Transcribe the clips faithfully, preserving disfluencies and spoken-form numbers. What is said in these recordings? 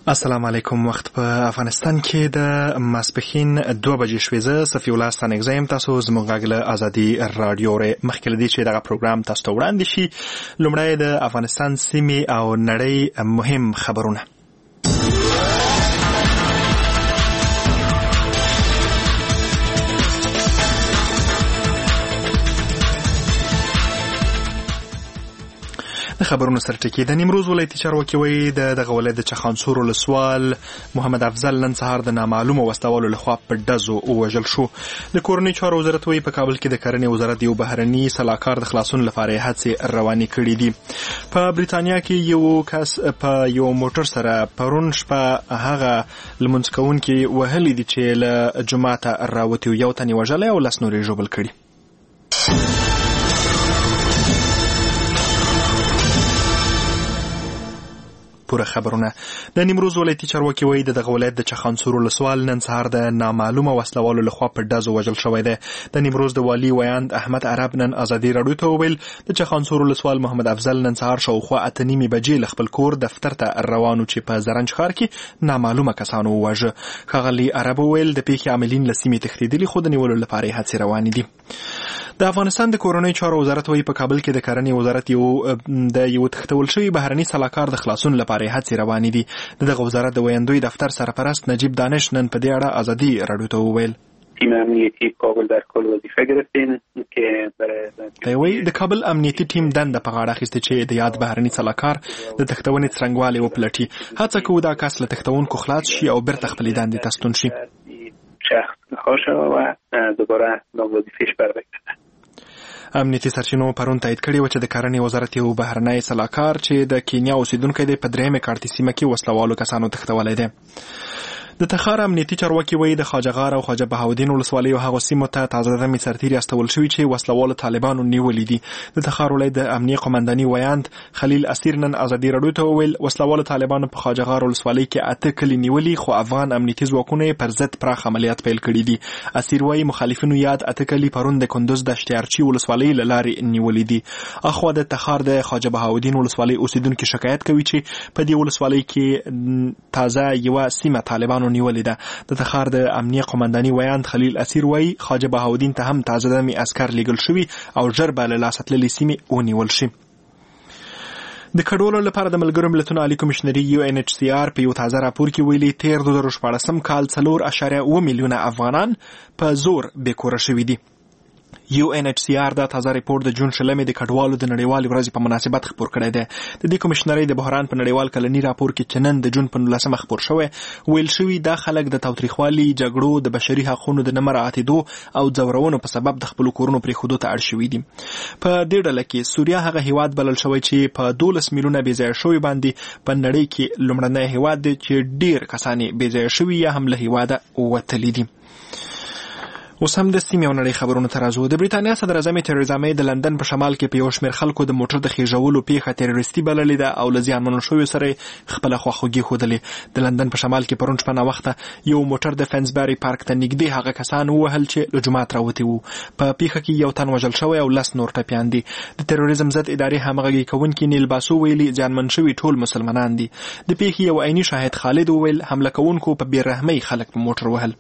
السلام علیکم. وخت په افغانستان کې د ماسپښین دوه بجې شوې. زه صفي الله ستانکزی یم. تاسو زموږ غږ له ازادي راډیو اورئ. مخکې له دې چې دغه پروګرام تاسو ته وړاندې شي، لومړی د افغانستان سیمې او نړۍ مهم خبرونه. خبرونه سره ټکی. د نیمروز ولایتي چارواکي وایي د دغه ولایت د چخانسور ولسوال محمد افضل نن سهار د نامعلومه وسلوالو لخوا په ډزو ووژل شو. د کورنۍ چارو وزارت وایي په کابل کې د کرنې وزارت یو بهرني سلاکار د خلاصون لپاره هڅې روانې کړې دي. په بریتانیا کې یو کس په یو موټر سره پرون شپه هغه لمونځ کوونکي وهلي دي چې له جوماته راوتي، یو تن یې وژلی او لس نور یې ژوبل کړي. پوره خبرونه. د نیمروز ولایتي چارواکي وایي د دغه ولایت د چخانسور ولسوال نن سهار د نامعلومه وسلوالو لخوا په ډزو وژل شوی دی. د نیمروز د والي ویاند احمد عرب نن ازادي راډیو ته وویل د چخانسور ولسوال محمد افضل نن سهار شاوخوا اته نیمې بجې له خپل کور دفتر ته روانو چې په زرنج ښار کې نامعلومه کسانو وواژه. ښاغلي عرب وویل د پیښې عاملین له سیمې تښتېدلي، خو د نیولو لپاره یې هڅې روانې دي. د افغانستان د کورنۍ چارو وزارت وایي په کابل کې د کرنې وزارت یو د یو تښتول شوي بهرني سلاکار د خلاصون لپاره هڅې روانې دي. د دغه وزارت د ویاندوی دفتر سرپرست نجیب دانش نن په دې اړه ازادي راډیو ته وویل تیم امنیتی کابل در کل وظیفه گرفتیم که برای دوی د کابل امنیتی ټیم دنده په غاړه اخیسته چې د یاد بهرني سلاکار د تښتونې څرنګوالی وپلټي. هڅه کوو دا کس له تښتونکو خلاص شي او بیرته خپلې دندې ته ستون شي. شخص رها شود و دوباره به وظیفه‌اش برگردد. امنیتي سرچینو پرون تایید کړي و چې د کرنې وزارت یو بهرنی سلاکار چې د کینیا اوسیدونکی دی په درېیمې کارتي سیمه کې وسلوالو کسانو تښتولی دی. د تخار امنیتي چارواکي وایي د خواجه غار او خواجه بهاودین ولسوالیو هغو سیمو ته تازه دمې سرتیري استول شوي چې وسلوالو طالبانو نیولي دي. د تخار ولایت د امنیه قمنداني ویاند خلیل اسیر نن ازادي راډیو ته وویل وسلوالو طالبانو په خواجه غار ولسوالۍ کې اته کلي نیولي، خو افغان امنیتي ځواکونه یې پر ضد پراخ عملیات پیل کړي دي. اسیر وایي مخالفینو یاد اته کلي پرون د کندوز د اشتیارچي ولسوالۍ له لارې نیولي دي. اخوا د تخار د خواجه بهاودین ولسوالۍ اوسیدونکي شکایت کوي چې په دې ولسوالۍ کې تازه یوه سیمه طالبانو نیولې ده. د تخار د امنیه قمنداني ویاند خلیل اسیر وایي خواجه بهاودین ته هم تازه دمې عسکر لیږل شوي او ژر به له لاسه تللې سیمې ونیول شي. د کډوالو لپاره د ملګرو ملتونو عالی کمشنري یو ان ایچ سی آر په یو تازه راپور کې ویلي تیر دوه زره شپاړسم کال څلور اعشاریه اوه میلیونه افغانان په زور بېکوره شوي دي. یو ان ایچ سی آر دا تازه ریپورت د جون شلمې د کډوالو د نړیوالې ورځې په مناسبت خپور کړی دی. د دې کمشنرۍ د بحران په نړیوال کلني راپور کې چې نن د جون په نولسمه خپور شوی ویل شوي دا خلک د تاوتریخوالي، جګړو، د بشري حقونو د نه مراعاتېدو او ځورونو په سبب د خپلو کورونو پرېښودو ته اړ شوي دي. په دې ډله کې سوریه هغه هیواد بلل شوی چې په دولس میلیونه بېځایه شوي باندې په نړۍ کې لومړنی هیواد دی چې ډېر کسان یې بېځایه شوي یا هم له هیواده وتلي دي. اوس هم د سیمې او نړۍ خبرونو ته راځو. د بریتانیا صدراعظمې تریزا مې د لندن په شمال کې په یو شمېر خلکو د موټر د خېژولو پیښه تروریستي بللې ده او له زیانمنو شویو سره یې خپله خواخوږي ښودلې. د لندن په شمال کې پرون شپه ناوخته یو موټر د فینسبري پارک ته نږدې هغه کسان ووهل چې له جومات راوتي وو. په پیښه کې یو تن وژل شوی او لس نور ټپیان دي. د تروریزم ضد ادارې همغږي کوونکي نیل باسو ویلي زیانمن شوي ټول مسلمانان دي. د پیښې یو عیني شاهد خالد وویل حمله کوونکو په بې رحمۍ خلک په موټر وهل.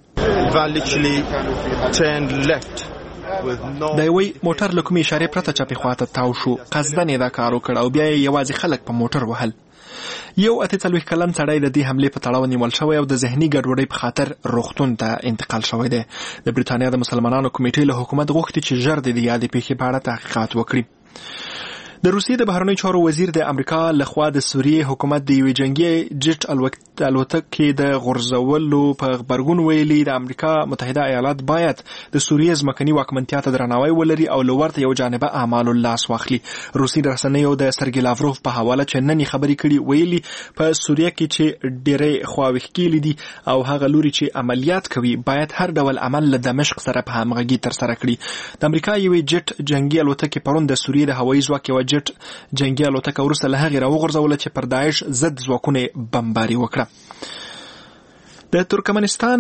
دا وی موټر له کومې اشارې پرته چپې خواته تاو شو، قصدن یې دا کار وکړ او بیا یې یوازې خلک په موټر وهل. یو اته څلوېښت کلن سړی د دې حملې په تړاو نیول شوی او د ذهني ګډوډۍ په خاطر روغتون ته انتقال شوی دی. د بریتانیا د مسلمانانو کمیټې له حکومت غوښتي چې ژر د دې یادې پیښې په اړه تحقیقات وکړي. د روسیې د بهرنیو چارو وزیر د امریکا لخوا د سوریې حکومت د یوې جنگي جټ الوتکې د غورځولو په غبرګون ویلي د امریکا متحده ایالات باید د سوریې ځمکني واکمنتیا ته درناوی ولري او له ورته یو جانبه اعمالو لاس واخلي. روسي رسنیو د سرګي لاوروف په حواله چې نن خبرې کړي ویلي په سوریه کې چې ډېرې خواوښ کېلي دي او هغه لوري چې عملیات کوي باید هر ډول عمل له دمشق سره په همغږي ترسره کړي. د امریکا یوې جټ جنگي الوتکې پرون د سوریې د هوایي ځواک یوه جټ جنگي الوتکه وروسته له هغې راوغورځوله چې پر داعش ضد ځواکونه یې بمباري وکړه. د ترکمنستان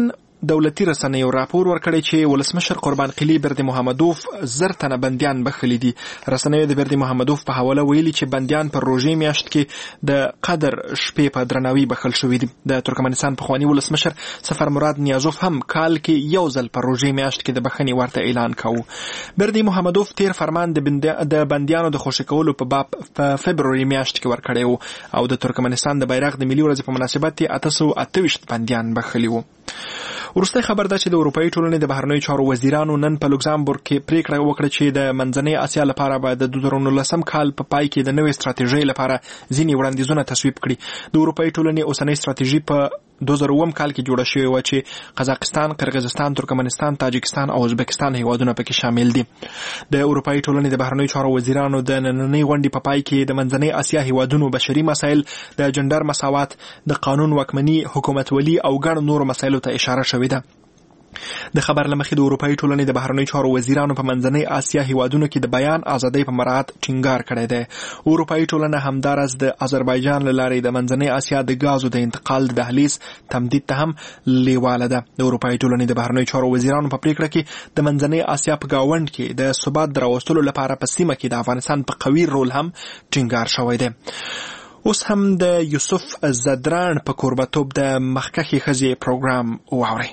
دولتي رسنیو راپور ورکړی چې ولسمشر قربان قلی برد محمدوف زر تنه بندیان بخښلي دي. رسنیو د برد محمدوف په حواله ویلي چې بندیان پر روژې میاشت کې د قدر شپې په درناوي بخښل شوي دي. د ترکمنستان پخواني ولسمشر سفر مراد نیازوف هم کال کې یو ځل پر روژې میاشت کې د بخښنې ورته اعلان کاوه. برد محمدوف تیر فرمان د بندیانو د خوشي کولو په باب په فبروري میاشت کې ورکړی و او د ترکمنستان د بیرغ د ملي ورځې په مناسبت یې اته سوه اته ویشت بندیان بخښلي وو. وروستی خبر ده چې د اروپایي ټولنې د بهرنیو چارو وزیرانو نن په لوکزامبورګ کې پریکړه وکړه چې د منځنۍ اسیا لپاره به د دوه زره نولسم کال په پای کې د نوې ستراتیژۍ لپاره ځینې وړاندیزونه تصویب کړي. د اروپایي ټولنې اوسنۍ ستراتیژي په دوه زره اووم کال کې جوړه شوې وه چې قزاقستان، قرغیزستان، ترکمنستان، تاجکستان او ازبکستان هیوادونه پکې شامل دي. د اروپایي ټولنې د بهرنیو چارو وزیرانو د نننۍ غونډې په پای کې د منځنۍ اسیا هیوادونو بشري مسایل، د جندر مساوات، د قانون واکمني، حکومتولي او ګڼ نورو مسایلو ته اشاره شوې ده. د خبر لمخې د اروپایي ټولنې د بهرنیو چارو وزیرانو په منځنۍ اسیا هیوادونو کې د بیان ازادۍ په مراعات ټینګار کړی دی. اروپایي ټولنه همدارس د آذربایجان له لارې د منځنۍ اسیا د غازو د انتقال د دهلیز تمدید ته هم لیواله ده. د اروپایي ټولنې د بهرنیو چارو وزیرانو په پریکړه کې د منځنۍ اسیا په گاوند کې د ثبات دراوستلو لپاره په سیمه کې د افغانستان په قوي رول هم ټینګار شوی دی. اوس هم د یوسف زدران په کوربتوب د مخکښې ښځې پروګرام واورئ.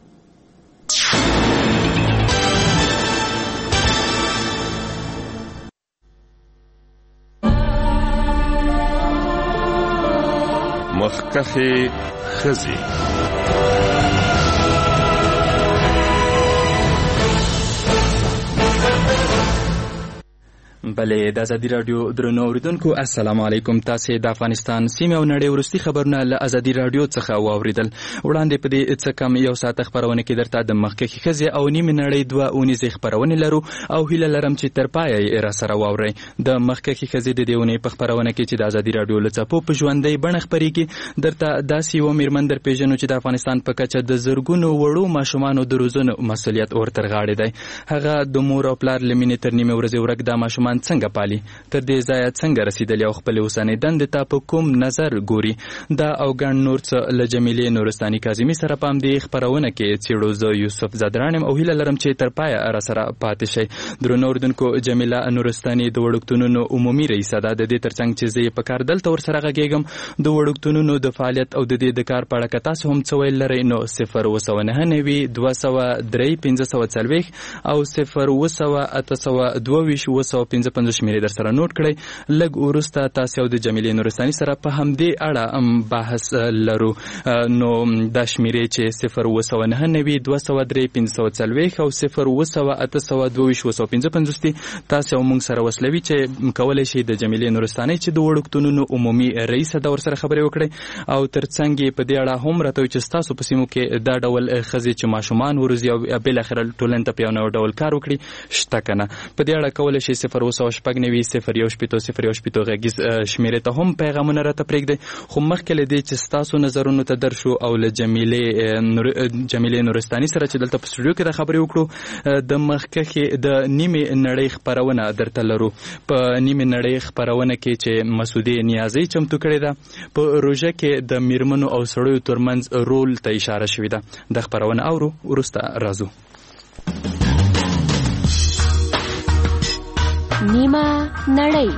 مخکښې ښځې. بله د ازادي راډیو درنو اوریدونکو السلام علیکم. تاسو د افغانستان سیمه او نړۍ ورستي خبرونه له ازادي راډیو څخه واوریدل. وړاندې په دې څه کم یو ساعت خبرونه کې درته د مخکښې ښځې او نیمه نړۍ دوه اونیزې خبرونه لرو او هیله لرم چې تر پایه را سره واورئ. د مخکښې ښځې د دې اونۍ په خبرونه کې چې د ازادي راډیو له څپو په ژوندۍ بڼه خپرېږي درته داسې یوه میرمن در پېژنو چې د افغانستان په کچه د زرګونو وړو ماشومانو د روزنو مسؤلیت ورتر غاړې دی. هغه د مور او پلار له مینې تر نیمې ورځې ورک دا ماشومان څنګه پالي، تر دې ځایه څنګه رسیدلی او خپل اوسنۍ دندې ته په کوم نظر ګوري. دا او ګڼ نور څه له جمیلې نورستاني کاظمي سره په همدې خپرونه کې څېړو. زه یوسف زدران یم او هیله لرم چې تر پایه راسره پاتې شئ. درنو اورېدونکو، جمیله نورستاني د وړکتونونو عمومي رئیسه ده. د دې تر څنګ چې زه یې په کار دلته ورسره غږېږم د وړکتونونو د فعالیت او د دې د کار په اړه که تاسو هم څه ویل لرئ نو صفر اوه سوه نهه نوي دوه سوه درې پنځه سوه څلوېښت او صفر اوه سوه اته سوه دوه ویشت اوه سوه پنځه پنځوس شمېرې در سره نوټ کړئ. لږ وروسته تاسو د جمیلې نورستاني سره په همدې اړه بحث لرو. نو دا شمېرې چې صفر اوه سوه نهه نوي دوه سوه درې پنځه سوه څلوېښت او صفر اوه سوه اته سوه دوه ویشت اوه سوه پنځه پنځوس دي. تاسو موږ سره وصلوي چې کولی شئ د جمیلې نورستاني چې د وړکتونونو عمومي رئیسه ده ورسره خبرې وکړئ او تر څنګ یې په دې اړه هم راته وایي چې ستاسو په سیمو کې دا ډول ښځې چې ماشومان وروزي او بالاخره ټولنې ته په یو نوی ډول کار وکړي شته که نه. په دې اړه کولی شئ صفر اوه سوه شپږ نوي صفر یو شپېته صفر یو شپېته غږیز شمېرې ته هم پیغامونه راته پرېږدئ. خو مخکې له دې چې ستاسو نظرونو ته درشو او له جمیلې جمیلې نورستاني سره چې دلته په سټوډیو کې د خبرې وکړو د مخکښې د نیمې نړۍ خپرونه درته لرو. په نیمې نړۍ خپرونه کې چې مسعودې نیازۍ چمتو کړې ده په روژه کې د میرمنو او سړیو ترمنځ رول ته اشاره شوې ده. د خپرونه اورو وروسته راځو. نیمه نړۍ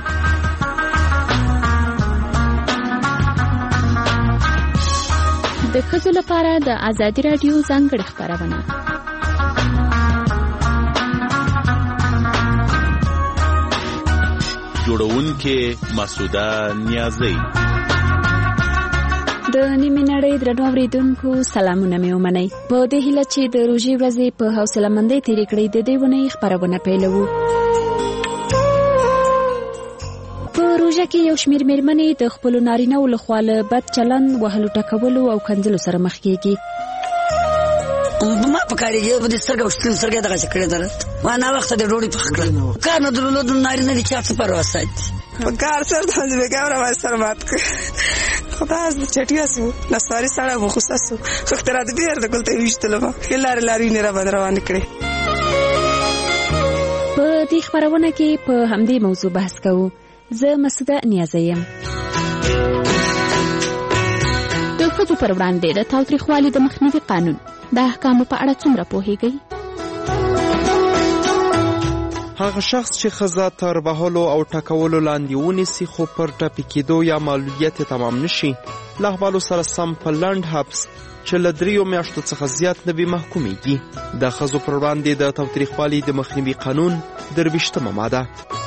د ښځو لپاره د ازادي راډیو ځانګړې خپرونه. جوړونکې مسعوده نیازۍ. د نیمې نړۍ درنو اورېدونکو سلامونه مې ومنئ. په دې هیله چې د روژې ورځې په حوصله مندۍ تېرې کړئ د دې اونۍ خپرونه پیلوو. په روژه کې یو شمېر مېرمنې د خپلو نارینه‌و لخوا له بد چلند، وهلو ټکولو او کنځلو سره مخ کېږي. ما په کارېږي په دې سترګه وشتل سترګه دغسې کړې ده ما ناوخته د ډوډۍ پخه کړه. کار نه درلود نارینه دي چا څه پروا ساتي په کار سره داسې بېګوره ما سر مات کړ. خدا از چټیا سو نسواري سړی مو خوسه سو خختره د بیر د ګل ته ویشتلم ښې لارې لارې یې را باندې روانې کړې. په دې خپرونه کې په همدې موضوع بحث کوو. زه مسعوده نیازۍ یم. د ښځو پر وړاندې د تاوتریخوالي د مخنیوي قانون د احکامو په اړه څومره پوهیږئ؟ هغه شخص چې ښځه تر وهلو او ټکولو لاندې ونیسي خو پر ټپي کېدو یا معلولیت یې تمام نشي، له احوالو سره سم په لنډ حبس چې له دریو میاشتو څخه زیات نه وي محکومیږي. د ښځو پر وړاندې د تاوتریخوالي د مخنیوي قانون درویشتمه ماده.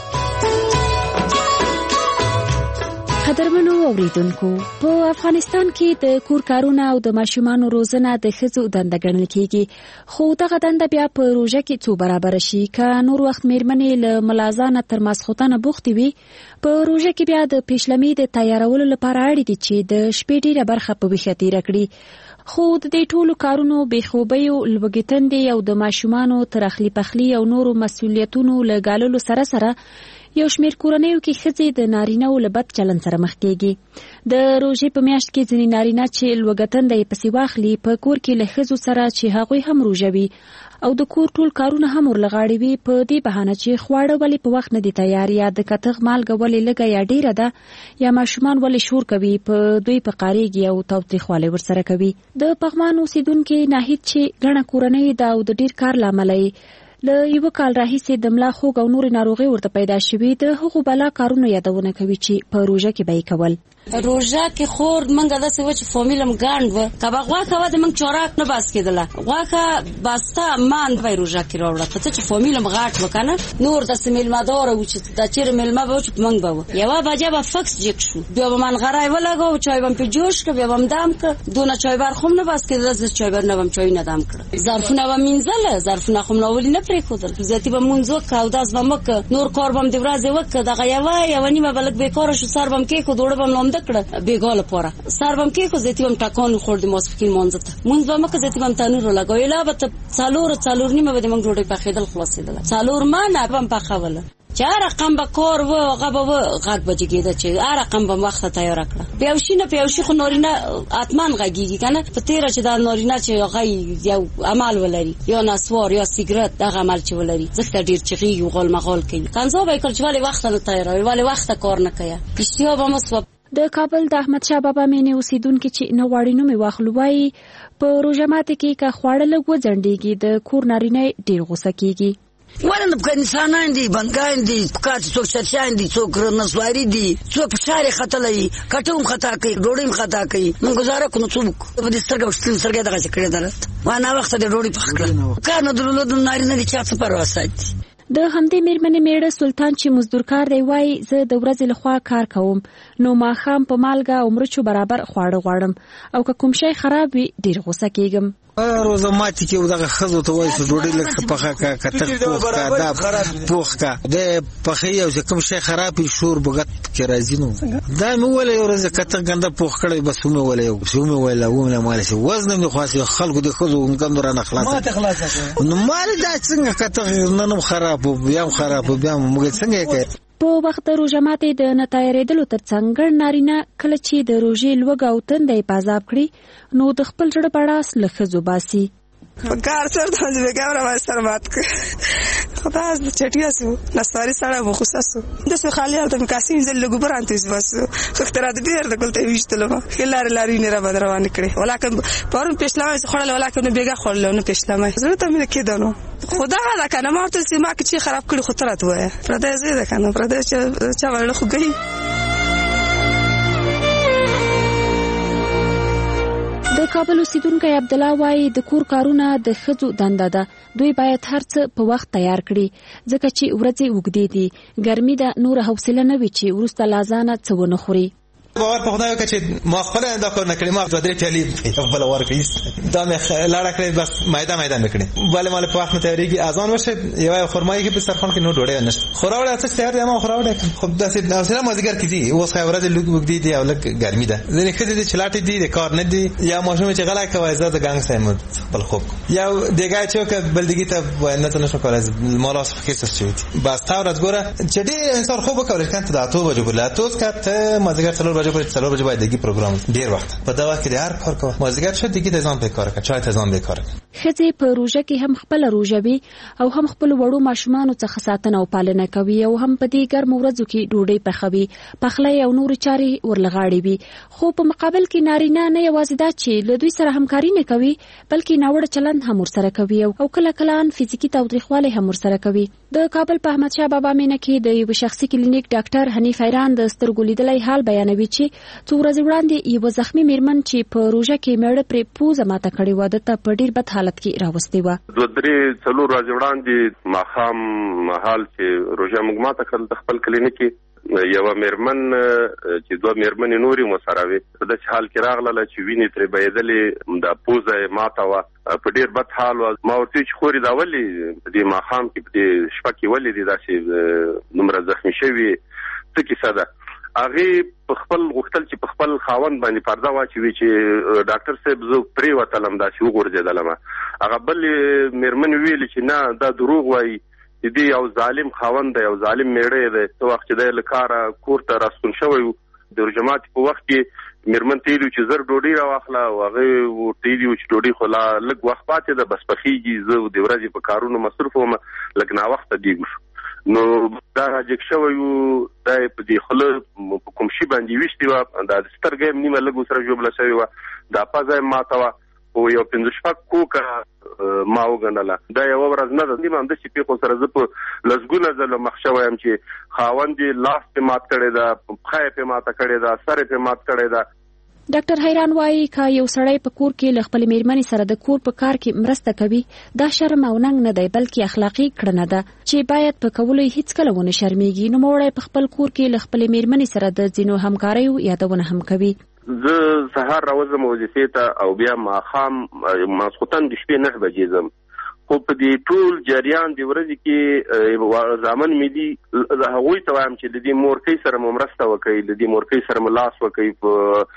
قدرمنو اوریدونکو، په افغانستان کې د کور کارونه او د ماشومانو روزنه د ښځو دنده ګڼل کېږي، خو دغه دنده بیا په روژه کې څو برابر شي. که نور وخت میرمنې له ملازانه تر ماسخوتنه بوختې وي، په روژه کې بیا د پیشلمي د تیارولو لپاره اړ دي چې د شپې ډیره برخه په ویښه تیره کړي. خو د دې ټولو کارونو بېخوبیو، لوږې تندې او د ماشومانو تر اخلي پخلي او نورو مسؤلیتونو له ګاللو سره سره یو شمېر کورنیو کې ښځې د نارینه‌و له بد چلند سره مخ کېږي. د روژې په میاشت کې ځینې نارینه چې لوږه تنده یې پسې واخلي، په کور کې له ښځو سره چې هغوی هم روژه وي او د کور ټول کارونه هم ورلغاړي وي، په دې بهانه چې خواړه ولې په وخت نه دي تیار، یا د کتغ مالګه ولې لږه یا ډیره ده، یا ماشومان ولې شور کوي، په دوی په قاریږي او تاوتریخوالی ورسره کوي. د پغمان اوسیدونکي ناهید چې ګڼه کورنۍ ده او د ډیر کار له امله له یو کال راهیسې د ملا خوږ او نورې ناروغۍ ورته پیدا شوي، د هغو بلا کارونو یادونه کوي چې په روژه کې به یې کول. روژه کې خور منګه داسې و چې فامیلم ګاڼډ و، که به غوښه وه د موږ چاراک نه باس کېدله، غوښه بسته ماند به یې روژه کې راوړه، په څه چې فامیلم غاټ و که نه، نور داسې میلمهداره و چې دا چېرې میلمه به و چې په موږ به و. یوه بجه به فکس جګ شو، بیا به منغری ولګاو، چای به م پې جوش کړه، بیا به م دم کړه، دونه چایبر خو م نه باس کېدله، زه چایبر نه به م چای نه دم کړه، ظرفونه به مینځله، ظرفونه خو م ناولي نه پرېښودل، ذاتي به مونځ وکړه، اودس به م وکړه، نور کار به م د ورځې وکړه، دغه یوه یوه نیمه به لږ بېکاره شو، سر به م کېښود، اوړه به م لامده کړه بېګا لپاره، سر به م کېښود، زیتي به م ټکان وخوړ د ماسپښین لمانځه ته، مونځ به م وکړه، زیتي به م تنور ولګاو، ایله به ته څلور څلور نیمه به د موږ ډوډۍ پخېدل خلاصېدله، څلور منه به م پخوله، چې هر رقم به کار و هغه به و غږ به جګېده چې هر رقم به وخته تیاره کړه. پیوشي نه پیوشي خو نارینه حتما غږېږي که نه، په تېره چې دا نارینه چې هغه یو عمل ولري، یا نسوار یا سیګرټ، دغه عمل چې ولري ځکه ډېر چغېږي و غال مغال کوي. کنځا به یې کړ چې ولې وخته نه تیاروي، ولې وخته کار نه کوي. اشتها به مو سوه. د کابل د احمدشاه بابا مینې اوسیدونکي چې نه غواړي نوم یې واخلو وایي په روژه ماتي کې که خواړه لږ وځنډېږي د کور نارینه ډېر غوسه کېږي. ولې په انسانان دي، بندګان دي، کار څوک چرچان دي، څوک نسواري دي، څوک فشار ختلی، کټو هم خطا کوي، ډوډۍ هم خطا کوي، موږ گزاره کوو څوک په دې سترګه وشتل سترګه دغه کړې ده ما نه وخت د ډوډۍ پخ کړه کار نه درلود نارینه دي چې څه پروا ساتي. د همدې میرمنې میړه سلطان چې مزدور کار دی وایي زه د ورځې لخوا کار کوم، نو ماښام په مالګه او مرچو برابر خواړه غواړم او که کوم شی خراب وي ډېر غوسه کېږم. روزه ماتي کې دغه ښځو ته وایي چې ډوډۍ لږ پخه کا کتغ پوخ کا دا پوخ کا د پخې او چې کوم شی خراب وي شور بغت کې راځي. نو دا مې ویلې یو ورځ کتغ ګنده پوخ کړی بس مې ویلې مې ویلې ومه مال شي وزن مې خاصه خلکو د ښځو ګندو را نه خلاص نو مال دا څنګه کتغ نن خراب بیا خراب بیا موږ څنګه کوي. په وخت د روژه ماتي د نه تیارېدلو تر څنګ ګڼ نارینه کله چې د روژې لوږه او تنده یې په عذاب کړي نو د خپل زړه بړاس له ښځو باسي. په کار سره د بېګا را سره مات کړ خدا از چټیا سو نسواري سره مو خصوصو د څه خالي الته مکاسین زل لګو برانته وسو خختره د ډیر د کولته ویشتلو خلار لاري نه را بدروان کړي ولکه پرون پښلامه خړل ولکه نو بېګا خړل نو پښلامه زړه ته مې کېدانو خدا دا کنه ما ته سیمه کې چې خراب کړي خطرات وای پردې زه ده کنه پردې چې چا ورل خو ګي. د کابل اوسیدونکی عبدالله وایي د کور کارونه د ښځو دنده ده، دوی باید هر څه په وخت تیار کړي ځکه چې ورځې اوږدې دي، ګرمي ده، نوره حوصله نه وي چې وروسته له اذانه څه ونه خوري. باور په خدای وکړه چې ما خپل دا کار نه کړی، ما دوه درې پیالې خپل ورکړې دا مې لاړه کړې بس مایده مایده مې کړې بل مال په وخت تیاریږي اذان وشه یو خرمایي کې په سرخان کې نو ډوډۍ نشته خوراوړه څه تیار دی ما خوراوړه خو داسې حوصله مازیګر کې دي اوس خبره د لوګ وګ دي دی او لګ ګرمي ده ځنې خدي د چلاټې دي د کار نه دي یا ماشوم چې غلا کوي زړه ګنګ سم خپل خوب یا دیګا چې بلدګي ته نه تنه شو کولای مالاس خېسس شوی بس تا ورځ ګوره چې دې انسان خوب وکړي کنه ته ته وجه بوله توس کته مازیګر څلور بجې پورې څلور بجې باید دګي پروګرام ډیر وخت په دا وخت کې هر کار کوه مازیګر شته دګي د ځان په کار کوي چا ته ځان به کار کوي. ښځې په روژه کې هم خپل روژه وي او هم خپل وړو ماشومانو څخه ساتنه او پالنه کوي او هم په دې ګرمو ورځو کې ډوډۍ پخوي، پخلی او نور چارې ورلغاړي وي. خو په مقابل کې نارینه نه یوازې دا چې له دوی سره همکاري نه کوي بلکې ناوړه چلند هم ورسره کوي او کله کله ان فزیکي تاوتریخوالی هم ورسره کوي. د کابل په احمد شاه بابا مینه کې د یو شخصي کلینیک ډاکټر حنیف حیران د سترګو لیدلی حال بیانوي چې څو ورځې وړاندې یو زخمي میرمن چې په روژه کې میړه پرې پوزه ماته کړې وه ده ته په ډېر بد حالت کې راوستې وه. دوه درې څلور ورځې وړاندې ماښام مهال چې روژه موږ ماته کړل د خپل کلینیک کې یوه میرمن چې دوه میرمنې نورې مو سره وې په داسې حال کې راغله چې وینې ترې بهېدلې د پوزه یې ماته وه په ډېر بد حال وه. ما ورته چې خورې دا ولې په دې ماښام کې په دې شپه کې ولې دې داسې دومره زخمي شوي څه کیسه ده؟ هغې په خپل غوښتل چې په خپل خاوند باندې پرده واچوي چې ډاکټر صاحب زه پرېوتلم داسې وغورځېدلم. هغه بلې میرمنې ویلې چې نه دا دروغ وایي دې یو ظالم خاوند دی، یو ظالم میړه دی. څه وخت چې دی له کاره کور ته راستون شوی و د روژه ماتي په وخت کې میرمن ته ویلي چې زر ډوډۍ راواخله او هغې ورته ویلي و چې ډوډۍ خو لا لږ وخت پاتې ده بس پخېږي، زه د ورځې په کارونو مصروف وم لږ ناوخته دیږو شو. نو دا راجګ شوی و دا یې په دې خوله په کوم شي باندې ویشتې وه، دا د سترګه یې نیمه لږ ورسره ژوبله شوې وه، دا پزه یې ماته وه او یو پنځه شپږ کوکه ما وګڼله. دا یوه ورځ نه ده، نیمه همداسې پېښو سره زه په لسګونه ځله مخ شوی یم چې خاوند یې لاس پې مات کړی ده، پښه یې پې ماته کړې ده، سر یې پې مات کړی ده. ډاکټر حیران وایي که یو سړی په کور کې له خپلې میرمنې سره د کور په کار کې مرسته کوي دا شرم او ننګ نه دی بلکې اخلاقي کړنه ده چې باید په کولو یې هیڅکله ونه شرمېږي. نوموړی په خپل کور کې له خپلې میرمنې سره د ځینو همکاریو یادونه هم کوي. زه سهار راوځم وظیفې ته او بیا ماښام ماسخوتن د شپې نهه بجې ځم، خو په دې ټول جریان د ورځې کې زامن مې دي هغوی ته وایم چې د دې مورکۍ سره مو مرسته وکړئ، د دې مورکۍ سره مو لاس وکړئ په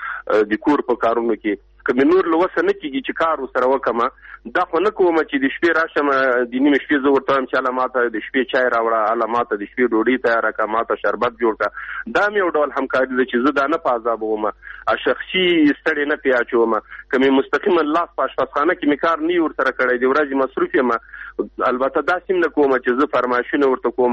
د کور په کارونو کې. که مې نور له وسه نه کېږي چې کار ورسره وکړم دا خو نه کوم چې د شپې راشم د نیمې شپې زه ورته وایم چې هله ماته د شپې چای راوړه، هله ماته د شپې ډوډۍ تیاره کړه، ماته شربت جوړ کړه. دا مې یو ډول همکاري ده چې زه دا نه په عذاب وم، شخصي ستړی نه پې اچوم. که مې مستقیما لاس په اشپزخانه کې مې کار نه وي ورسره کړی، د ورځې مصروف یم. البته داسې هم نه کوم چې زه فرمایشونه ورته کوم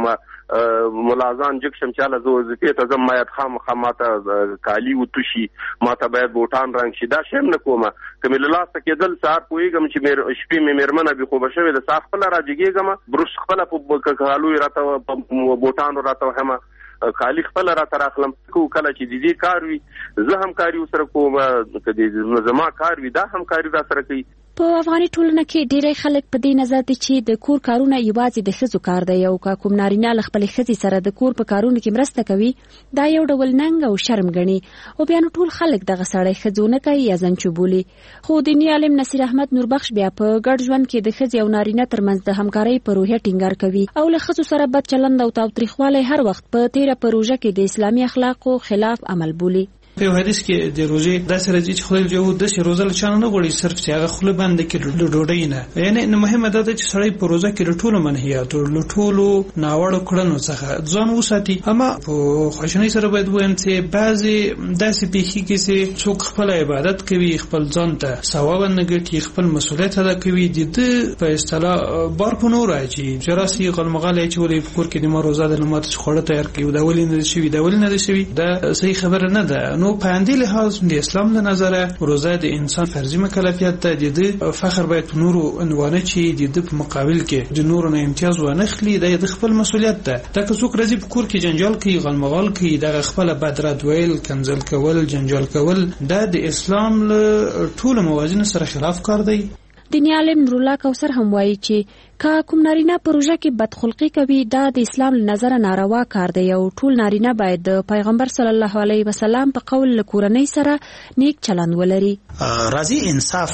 ملازان جګ شم چې هله زه وظیفې ته ځم باید خامخا ماته کالي وتوشي، ماته باید بوټان رنګ شي، دا شی هم نه کومه. که مې له لاسه کېدل سهار پوهېږم چې شپې مې میرمنه بې خوبه شوې ده، سهار خپله راجګېږم بروس خپله په کالو یې راته په بوټانو راته وهمه، خالي خپله راته راخلم. کله چې د دې کار وي زه همکاري ورسره کوم، که د زما کار وي دا همکاري را سره کوي. په افغاني ټولنه کې ډېری خلک په دې نظر دي چې د کور کارونه یوازې د ښځو کار دی او که کوم نارینه له خپلې ښځې سره د کور په کارونو کې مرسته کوي دا یو ډول ننګ او شرم ګڼي او بیا نو ټول خلک دغه سړی ښځو نه کوي یا زنچو بولي. خو دیني عالم نصیر احمد نوربخش بیا په ګډ ژوند کې د ښځې او نارینه ترمنځ د همکارۍ په روحیه ټینګار کوي او له ښځو سره بد چلند او تاوتریخوالی هر وخت په تیره پروژه کې د اسلامي اخلاقو خلاف عمل بولي. په حدیث کې د روزي داسې راځي چې خدای جو د سې روزه لچانه نه غوړي صرف چې هغه خپل باندې کې ډوډۍ نه، یعنی مهمه ده چې سړی په روزه کې ټول منهیات او ټول ناوړه کړنو څخه ځان وساتي. اما په خوشنۍ سره باید وایم چې بعضي داسې پیخي کې چې څوک خپل عبادت کوي، خپل ځان ته ثواب نه ګټي، خپل مسؤلیت ادا کوي، د دې په اصطلاح بار په نور راځي چې راسي غلمغاله چې ولې په کور کې د ما روزه د نماز خوړه تیار کوي دا ولې نه شي دا ولې نه شي، دا صحیح خبره نه ده. نو په اندې لحاظ د اسلام له نظره روزه د انسان فرضي مکلفیت ده، د فخر باید په نورو عنوانه چې د په مقابل کې د نورو نه امتیاز ونخلي، د خپل مسؤلیت ده. دا که څوک راځي په کور کې جنجال کوي، غلمغال کوي، دغه خپل بد رد ویل، کنځل کول، جنجال کول دا د اسلام له ټولو موازینو سره خلاف کار دی. دیني عالم نورالله کوثر هم وایي چې که کوم نارینه پروژه کې بدخلقي کوي دا د اسلام له نظره ناروا کار دی او ټول نارینه باید د پیغمبر صلی الله علیه وسلم په قول له کورنۍ سره نیک چلند ولري. راځي انصاف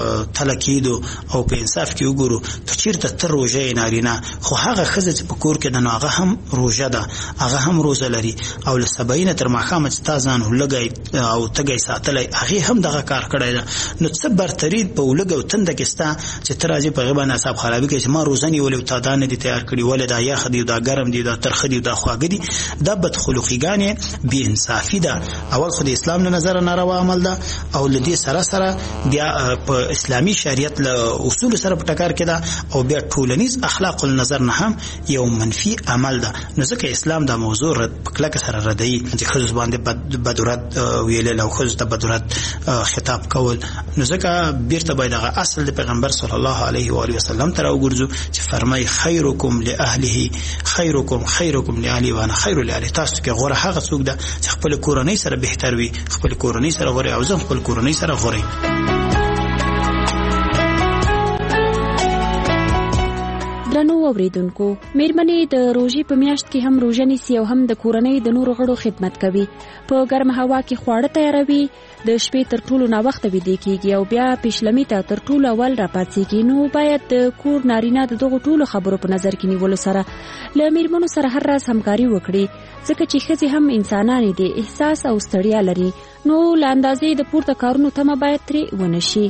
تلکیدو او په انصاف کې وګورو که چیرته تر روژه نارینه خو هغه ښځه چې په کور کې ده نو هغه هم روژه ده، هغه هم روزه لري او له سبعینه تر ماښامه چې تا ځان لږی او تږی ساتلی هغې هم دغه کار کړی ده. نو څه برتري په لږ او تنده کې کې ستا چې ته راځي په غیبه نصاب خرابي کې چې ما روزنی ولې تا دا نه دي تیار کړي ولې دا یخ دي دا ګرم دي دا ترخه دي دا خواږه دي دا بد خلقیګانې بی انصافي ده. اول خو د اسلام له نظر ناروا عمل ده او لدی سره سره بیا په اسلامي شریعت له اصول سره په ټکر کې ده او بیا ټولنیز اخلاق النظر نه هم یو منفي عمل ده. نو ځکه اسلام دا موضوع رد په کلکه سره ردوي چې خزو باندې بدورت ویل او خزو ته بدورت خطاب کول. نو ځکه بیرته باید هغه اصل د پیغمبر صلی الله علیه و آله وسلم تر وګرځو چې فرمای خیرکم لاهله خیرکم خیرکم لاهلی وانا خیر لاهلی. تاسو کې غوړه هغه څوک ده چې خپل کورنۍ سره بهتر وي خپل کورنۍ سره غوړي او ځم خپل کورنۍ سره غوړي. درنو اوریدونکو میرمنې د روژې په میاشت کې هم روژه نیسي او هم د کورنۍ د نورو غړو خدمت کوي. په ګرمه هوا کې خواړه تیاروي، د شپې تر ټولو ناوخته ویده کېږي او بیا پیشلمي ته تر ټولو اول راپاڅېږي. نو باید د کور نارینه د دغو ټولو خبرو په نظر کې نیولو سره له میرمنو سره هر راز همکاري وکړي، ځکه چې ښځې هم انسانانې دي، احساس او ستړیا لري. نو له اندازې د پورته کارونو تمه باید ترې ونه شي.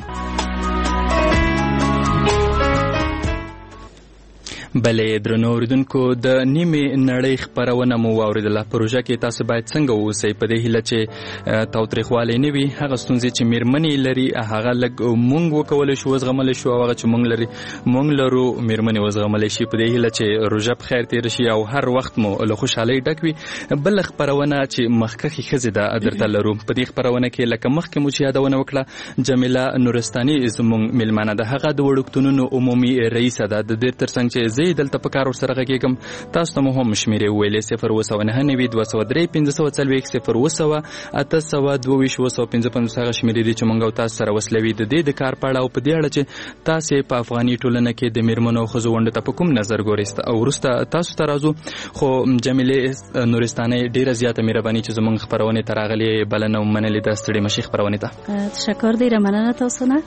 بلې درنو اوریدونکو د نیمې نړۍ خپرونه مو واوریدله. پروژه کې تاسو باید څنګه واوسئ په دې هیله چې تاوتریخوالی نه وي. هغه ستونزې چې میرمنې لري هغه لږ موږ وکولی شو وزغملی شو او هغه چې موږ لري موږ لرو میرمنې وزغملی شي. په دې هیله چې روژه په خیر تېره شي او هر وخت مو له خوشحالۍ ډک وي. بله خپرونه چې مخکښې ښځې ده درته لرو. په دې خپرونه کې لکه مخکې مو چې یادونه وکړه جمیله نورستاني زموږ میلمانه ده. هغه د وړکتونونو عمومي رئیسه ده. د دې تر څنګ چې دلته په کار ورسره غږیږم تاسو ته مو هم شمیرې وویلې صفر اووه سوه نهه نوي دوه سوه درې پنځه سوه څلوېښت صفر اووه سوه اته سوه دوه ویشت اووه سوه پنځه پنځوس هغه شمیرې دي چې موږ او تاسو سره وصلوي د دې د کار په اړه او په دې اړه چې تاسې په افغاني ټولنه کې د میرمنو او ښځو ونډې ته په کوم نظر ګورئ. او وروسته تاسو ته راځو. خو جمیلې نورستانۍ ډېره زیاته مهرباني چې زموږ خپرونې ته راغلې بلنه ومنلې د ستړې مشي خپرونې ته. تشکر ډېره مننه تاسو نه.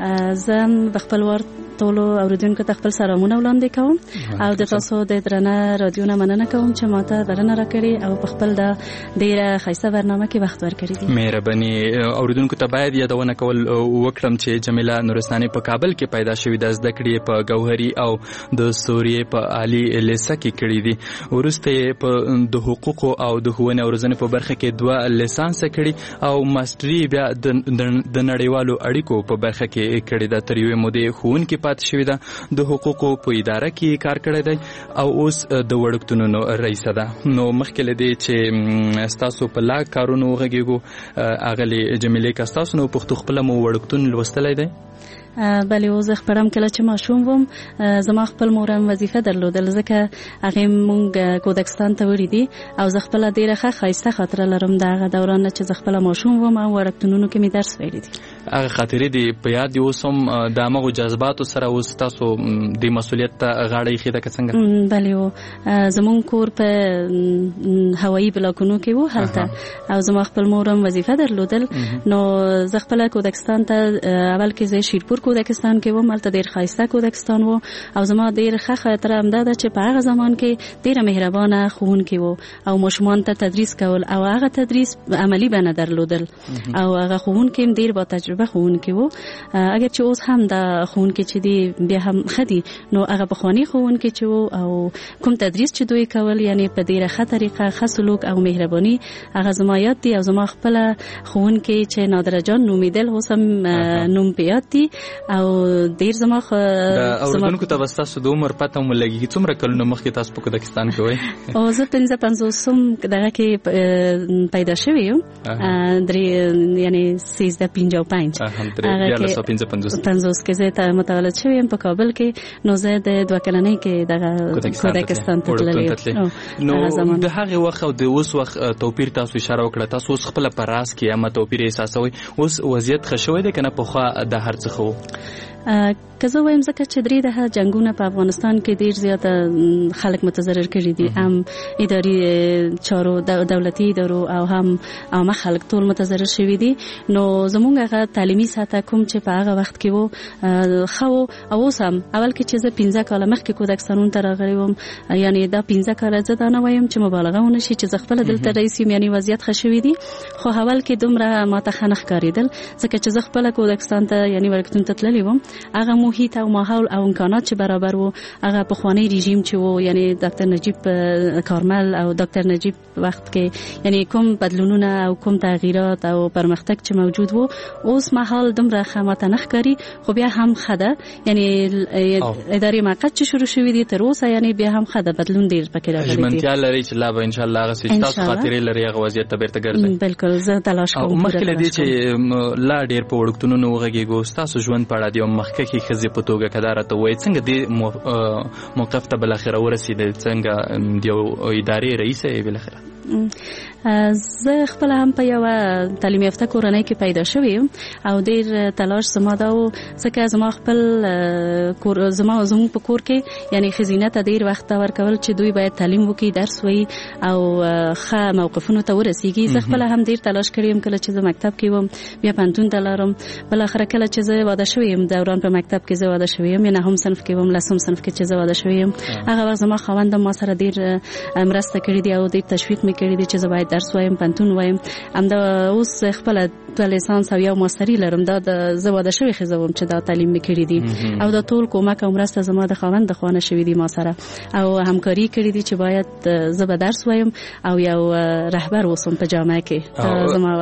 زه د خپل وار ټولو اوریدونکو ته خپل سلامونه وړاندې کوم او د تاسو د درنه رادیو نه مننه کوم چې ماته بلنه راکړې او په خپل د ډېره ښایسته برنامه کې وخت ورکړی دی. مهرباني. اوریدونکو ته باید یادونه کول وکړم چې جمیله نورستاني په کابل کې پیدا شوې ده. زده کړې په ګوهري او د سوریې په عالي لیسه کې کړې دي. وروسته یې په د حقوقو او د ښوونې او روزنې په برخه کې دوه لیسانس کړي او ماسټري بیا د نړیوالو اړیکو په برخه کې کړې ده. تر یوې مودې ښوونکې پاتې شوې ده. د حقوقو په اداره کې کار کړی دی او اوس د وړکتونونو رئیسه ده. نو مخکې له دې چې ستاسو په لا کارونو وغږیږو اغلې جمیلې که ستاسو نو پښتو خپله مو وړکتون لوستلی دی؟ بله اوس زه خپرم کله چې ماشوم وم زما خپل مور هم وظیفه درلودل ځکه هغې مونږ کودکستان ته وړي دي او زه خپله ډېره ښه ښایسته خاطره لرم د هغه دوران نه چې زه خپله ماشوم وم او وړکتونونو کې مې درس ویلی دي. هغه خاطرې دي په یاد دي اوس هم د همغو جذباتو سره اوس تاسو د مسؤلیت ته غاړه ایښې ده که څنګه؟ بله و زمونږ کور په هوایي بلاکونو کې و هلته او زما خپل مور هم وظیفه درلودل. نو زه خپله کودکستان ته اول کې زه شیرپور کودکستان کې وم. هلته ډېر ښایسته کودکستان و او زما ډېر ښه خاطره همدا ده چې په هغه زمان کې ډېره مهربانه ښوونکي و او ماشومانو ته تدریس کول او هغه تدریس عملي بڼه درلودل او هغه ښوونکي هم ډېر با تجربه ښوونکي و. اگر چې اوس هم دا ښوونکي چې دي بیا هم ښه دي نو هغه پخواني ښوونکي چې و او کوم تدریس چې دوی کول یعنې په ډېره ښه طریقه ښه سلوک او مهرباني هغه زما یاد دي. او زما خپله ښوونکي چې نادره جان نومیدل اوس هم نوم په یاد دي او ډیر زما خو د اوریدونکو ته تاسو د عمر پته مو لګي څومره کلونه مخکې تاسو په کودکستان کې وای؟ او زه پنځه پنځوسم دغه کې پیدا شوې یم درې یعنی سیزده پنځه او پنځه هغه پنځه پنځوس پنځوس کې زه متولد شوې یم په کابل کې. نو زه د دوه کلنۍ کې دغه کودکستان ته تللې. نو د هغې وخت او د اوس وخت توپیر تاسو اشاره وکړه. تاسو اوس خپله په راز کې اما توپیر احساسوئ؟ اوس وضعیت ښه شوی دی که نه پخوا د هر څه ښه و؟ که زه وایم ځکه چې درې دهه جنګونه په افغانستان کې ډېر زیاته خلک متضرر کړي دي، هم اداري چارو دولتي ادارو او هم عامه خلک ټول متضرر شوي دي. نو زمونږ هغه تعلیمي سطح کوم چې په هغه وخت کې و ښه و او اوس هم. اول کې چې زه پنځه کاله مخکې کودکستانونو ته راغلی وم یعنې دا پنځه کاله زه دا نه وایم چې مبالغه ونه شي چې زه خپله دلته رئیس یم یعنې وضعیت ښه شوي دي. خو اول کې دومره ماته ښه نه ښکارېدل ځکه چې زه خپله کودکستان ته یعنې وړکتون ته تللی وم هغه محیط او ماحول او امکانات چې برابر وو هغه پخوانی رژیم چې وو یعنی ډاکټر نجیب کارمل او ډاکټر نجیب وخت کې یعنی کوم بدلونونه او کوم تغییرات او پرمختګ چې موجود وو اوس مهال دومره خامته نه ښکاري خو بیا هم خده یعنی ادارې موقت چې شروع شوې دي تر اوسه یعنی بیا هم خده بدلون ډیر پکې راغلی دی ژمنتیا لري چې لا به ان شاء الله هغه چې تاسو خاطرې لري هغه وضعیت ته بیرته ګرځي بالکل زه تلاش کوم مخکې لدی چې لا ډیر په وړکتونونو وغږیږو تاسو ژوند په اړه دی مخکې خزي په توګه کدار ته وای څنګه دی موقف ته بل اخر ورسید څنګه دی ادارې رئیس یې بل اخر زه خپل هم په یو تعلیم یافته کورنۍ کې پیدا شوم او ډیر تلاش زما دا و ځکه زما خپل کور زما زموږ په کور کې یعنی خزینه ته ډیر وخت ورکول چې دوی باید تعلیم وکړي درس وایي او ښه موقفونو ته ورسیږي زه خپل هم ډیر تلاش کړم کله چې زه مکتب کې وم بیا پانتون ته لاړم بل اخر کله چې زه واده شوم دوران په مکتب کې زه واده شوم نه هم صنف کې وم لسم صنف کې چې زه واده شوم هغه وخت زما خاوند ما سره ډیر مرسته کړې دی او ډیر تشویق مې کړی دی چې زه باید درس وایم پانتون وایم همدا اوس خپل د لیسانس او یو ماستری لرم دا د زه واده شوی خزوم چې دا تعلیم مې کړی دی او دا ټول کومک او مرسته زما د خاوند د خوانه شوی دی ما سره او همکاري کړی دی چې باید زه به درس وایم او یو رهبر وسم په جامعه کې زما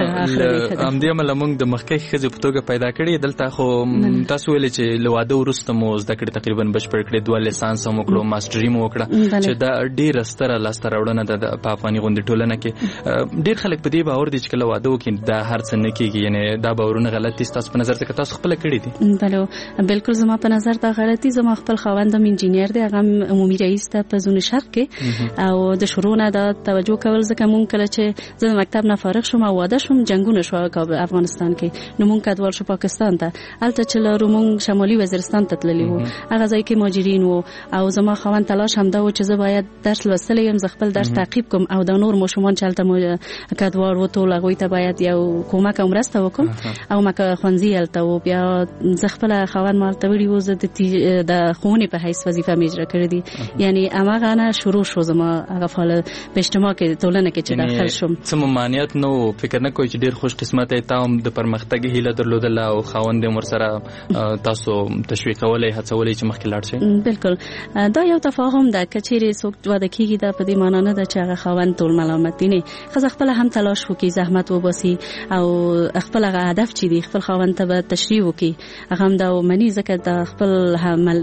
اخري هم دې مله موږ د مخکې خزې په توګه پیدا کړی دلته خو تاسو ویل چې لواده ورسته مو زده کړې تقریبا بشپړ کړې دوه لیسانس هم وکړو ماستری مو وکړه چې دا ډیر ستره لاسته راوړنه ده په افغاني غونډې ټولنه کې ډیر خلک په دې باور دي چې کله واده وکړي دا هر څه نه کیږي یعنی دا باورونه غلط دي تاسو په نظر ته تاسو خپل کړی دي بله بالکل زما په نظر دا غلطي زما خپل خاوندم انجینیر دی هغه عمومي رئیس ته په زون شرق کې او د شروع نه دا توجه کول ځکه مونږ کله چې زه مکتب نه فارغ شوم او واده شوم جنگونه شو په افغانستان کې نو مونږ کډوال شو پاکستان ته البته چې لارو مونږ شمالي وزیرستان ته تللی وو هغه ځای کې مهاجرین وو او زما خاوند تلاش هم دا و چې زه باید درس لوستل یم زه خپل درس تعقیب کوم او د نور مشومان چلته مو کډوال وو ټول هغه ته باید یو کومک او مرسته وکم او مکه خونځي الته و بیا زه خپل خاوند مالته ویډیو زه د خونې په حیث وظیفه مې اجرا کړې دي یعنی هغه نه شروع شو زما هغه فعال په اجتماع کې ټولنه کې چې داخل شوم څه ممانعت نو فکر نه کوي چې ډیر خوش قسمت ته هم د پرمختګ هیله درلودل او خاوند مر سره تاسو تشویقولای هڅولای چې مخکې لاړ شي بالکل دا یو تفاهم ده کچېری څوک واده کیږي دا په دې معنی نه ده چې هغه خاوند ټول ملامت دي نه خزه خپل هم تلاش وکي زحمت وباسي او خپل هغه هدف چې دی خپل خاوند ته به تشریح وکي هغه هم دا منی ځکه د خپل عمل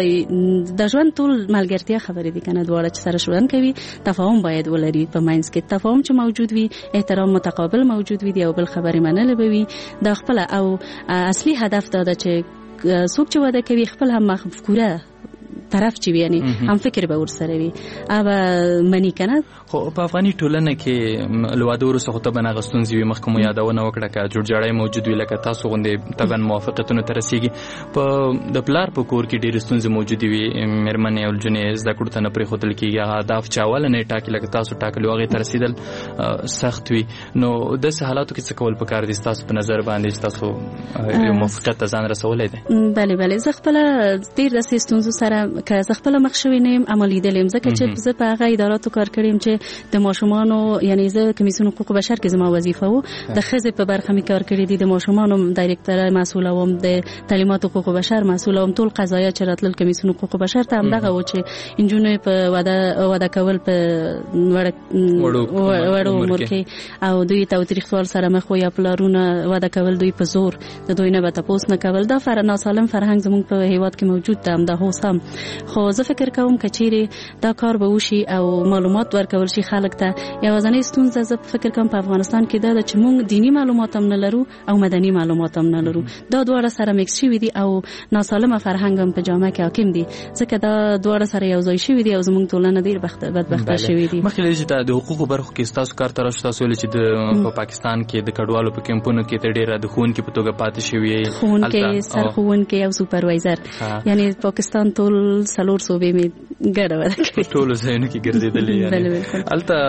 د ژوند ټول ملګرتیا خبرې دي کنه دواړه چې سره ژوند کوي تفاهم باید ولري په ماینس کې تفاهم چې موجود وي احترام متقابل موجود وي او بل خبرې منل به وي د خپل او اصلي هدف دا ده چې څوک چې واده کوي خپل هم مفکوره طرف چې یعنی هم فکر به ور سره وي اوبه منی کنه خو په افغاني ټولنه کې لواده ورسره خو ته بنغستون زوی مخکمو یادونه وکړه کا جوړجاړی موجود وی لکه تاسو غوندې تبن موافقتونه ترسيږي په د پلار په کور کې ډېر ستونزې موجود وي مېرمنې او جنې زده کړو ته نه پرې خدل کېږي هغه اهداف چاول نه ټاکي لکه تاسو ټاکلو هغه ترسیدل سخت وي نو د حالاتو کې څه کول پکار دي تاسو په نظر باندې تاسو یو موافقت ځان رسولای دي بله بله زه خپل ډېر د ستونزو سره که زه خپل مخ شوی نیم عملی دلم ځکه چې زه په هغه اداراتو کار کړم چې د ماشومانو یعنی زه کمیسیون حقوق بشر کې زما وظیفه وو د خزې په برخه می کار کړی دي د ماشومانو ډایرکټر مسؤل وم د تعلیمات حقوق بشر مسؤل وم ټول قضایا چې راتل کمیسیون حقوق بشر ته هم دغه و چې انجونې په واده واده کول په وړو عمر کې او دوی تاوتریخوال سره مخ وي پلارونه واده کول دوی په زور د دوی نه به تاسو نه کول دا فر ناسالم فرهنګ زموږ په هیواد کې موجود ده هم دا هوس هم خو زه فکر کوم کچېری دا کار به وشي او معلومات ورکول شي خلک ته یوازینی ستونزه زه فکر کوم په افغانستان کې دا چې موږ دینی معلومات هم نه لرو او مدني معلومات هم نه لرو دا دواړه سره مکس شوي دي او ناسالمه فرهنګ هم په جامعه کې حاکم دي ځکه دا دواړه سره یو ځای شوي دي او زموږ ټولنه ډېر بدبخته شوي دي مخکې چې د حقوقو برخو کې تاسو کار تر اوسه تاسو ولې چې د پاکستان کې د کډوالو په کمپونو کې ته ډېر د خون کې په توګه پاتې شوی خون کې سرخون کې او سپروایزر یعنی پاکستان ټول ټول څلور صوبې مې ګډه وده کړې ټولو ځایونو کې ګرځېدلې یعنې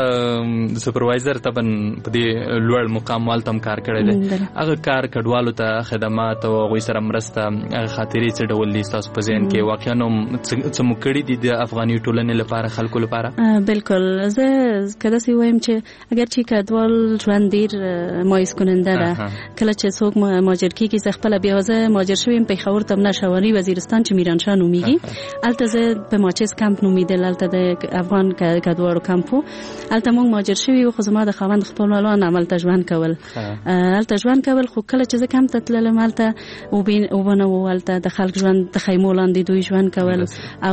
هلته سپروایزر طبعا په دې لوړ مقام هلته هم کار کړی دی هغه کار کډوالو ته خدمات او هغوی سره مرسته هغه خاطرې څه ډول دي ستاسو په ذهن کې واقعا هم څه مو کړي دي د افغاني ټولنې لپاره خلکو لپاره؟ بالکل زه که داسې وایم چې اگر چې کډوال ژوند ډېر مایوس کننده ده کله چې څوک مهاجر کېږي زه خپله بیا زه مهاجر شوی یم پېښور ته نشاوري وزیرستان چې میرانشاه نومیږي هلته زه په ماچس کمپ نومیدل هلته د افغان کډوالو کمپ و هلته موږ مهاجر شوي وو خو زما د خاوند خپلوان هملته ژوند کول هلته ژوند کول خو کله چې زه کمپ ته تللم هلته اوبه نه وو هلته د خلک ژوند د خیمو لاندې دوی ژوند کول او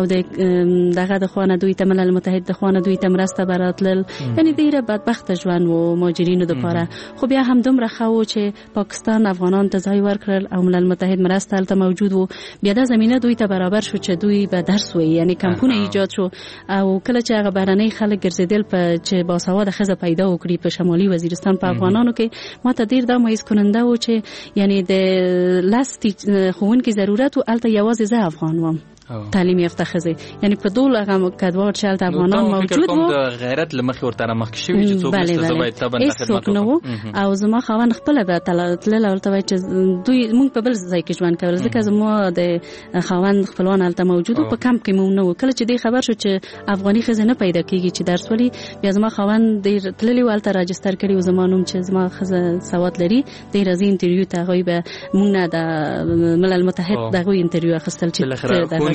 د دغه د خوا نه دوی ته ملل متحد د خوا نه دوی ته مرسته به راتلل یعنې ډېره بدبخته ژوند و مهاجرینو دپاره خو بیا هم دومره ښه و چې پاکستان افغانانو ته ځای ورکړل او ملل متحد مرسته هلته موجود و بیا دا زمینه دوی ته برابر شو چې دوی به درس وایي یعنې کمپونه ایجاد شو او کله چې هغه بهرنۍ خلک ګرځېدل په چې باسواده ښځه پیدا وکړي په شمالي وزیرستان په افغانانو کې ما ته ډېر دا مایوس کننده و چې یعنې د لس ښوونکي ضرورت و هلته یوازې زه افغان وم تعلیم یافته ښځې یعنې په دول هغه کډوال چې هلته افغانان موجود وو د غیرت له مخې ورته رامخکې شوي چې څوک نشته زه باید طبعا دا خدمت وکړم او زما خاوند خپله به تلل ورته وایي چې دوی موږ په بل ځای کې ژوند کول ځکه زما د خاوند خپلوان هلته موجود وو په کمپ کې مو نه وو کله چې دې خبر شو چې افغاني ښځې نه پیدا کېږي چې درس ولي بیا زما خاوند ډېر تللي و هلته راجستر کړي و زما نوم چې زما ښځه سواد لري دی راځي انټرویو ته هغوی به موږ نه د ملل متحد د هغوی انټرویو اخیستل چې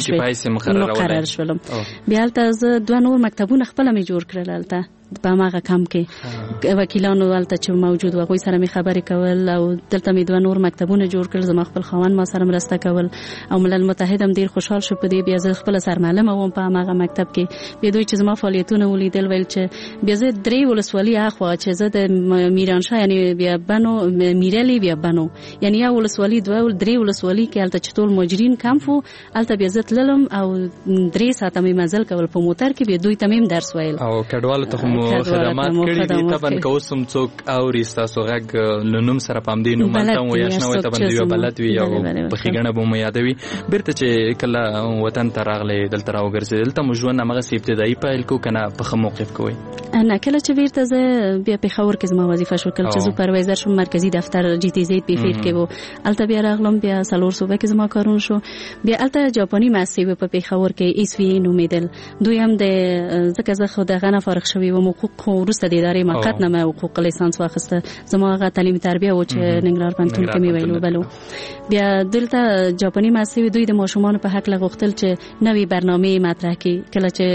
مقرر شولم بیا هلته زه دوه نور مکتبونه خپله مې جوړ کړل هلته په هماغه کم کې وکیلانو هلته چې موجود و هغوی سره مې خبرې کول او دلته مې دوه نور مکتبونه جوړ کړل زما خپل خاوند ما سره مرسته کول او ملل متحد هم ډېر خوشحال شو په دې بیا زه خپله سرمعلمه وم په هماغه مکتب کې بیا دوی چې زما فعالیتونه ولیدل ویل چې بیا زه درې ولسوالي اخوا چې زه د میرانشاه یعنې بیا بنو میرلي بیا بنو یعنې یو ولسوالي دوه درې ولسوالي کې هلته چې ټول مهاجرین کمپ و هلته بیا زه تللم او درې ساعته مې مزل کول په موټر کې بیا دوی ته مې هم درس ویل او کډوالو ته خدمات کړي دي طبعا که اوس هم څوک اوري ستاسو غږ له نوم سره په همدې نوم هلته هم ویاشنا وي طبعا دوی بلد وي او په ښېګڼه به مو یادوي بېرته چې کله وطن ته راغلی دلته راوګرځېدل دلته مو ژوند همغسې ابتدایي پیل کړو که نه په ښه موقف کوئ نه کله چې بېرته زه بیا پېښور کې زما وظیفه شو کله چې سوپروایزر شوم مرکزي دفتر جي ټي زید پېښور کې و هلته بیا راغلم بیا څلور صوبه کې زما کارونه شو بیا هلته جاپاني محصې وه په پېښور کې ایس وي نومېدل دوی هم د ځکه زه خو دغه نه فارغ شوې وم حقوق خو وروسته د ادارې موقت نه مې حقوق لیسانس واخیسته زما هغه تعلیم تربیه و چې ننګرهار پوهنتون کې مې ویلو بلو بیا دلته جاپاني محصې دوی د ماشومانو په هکله غوښتل چې نوې برنامې مطرح کړي کله چې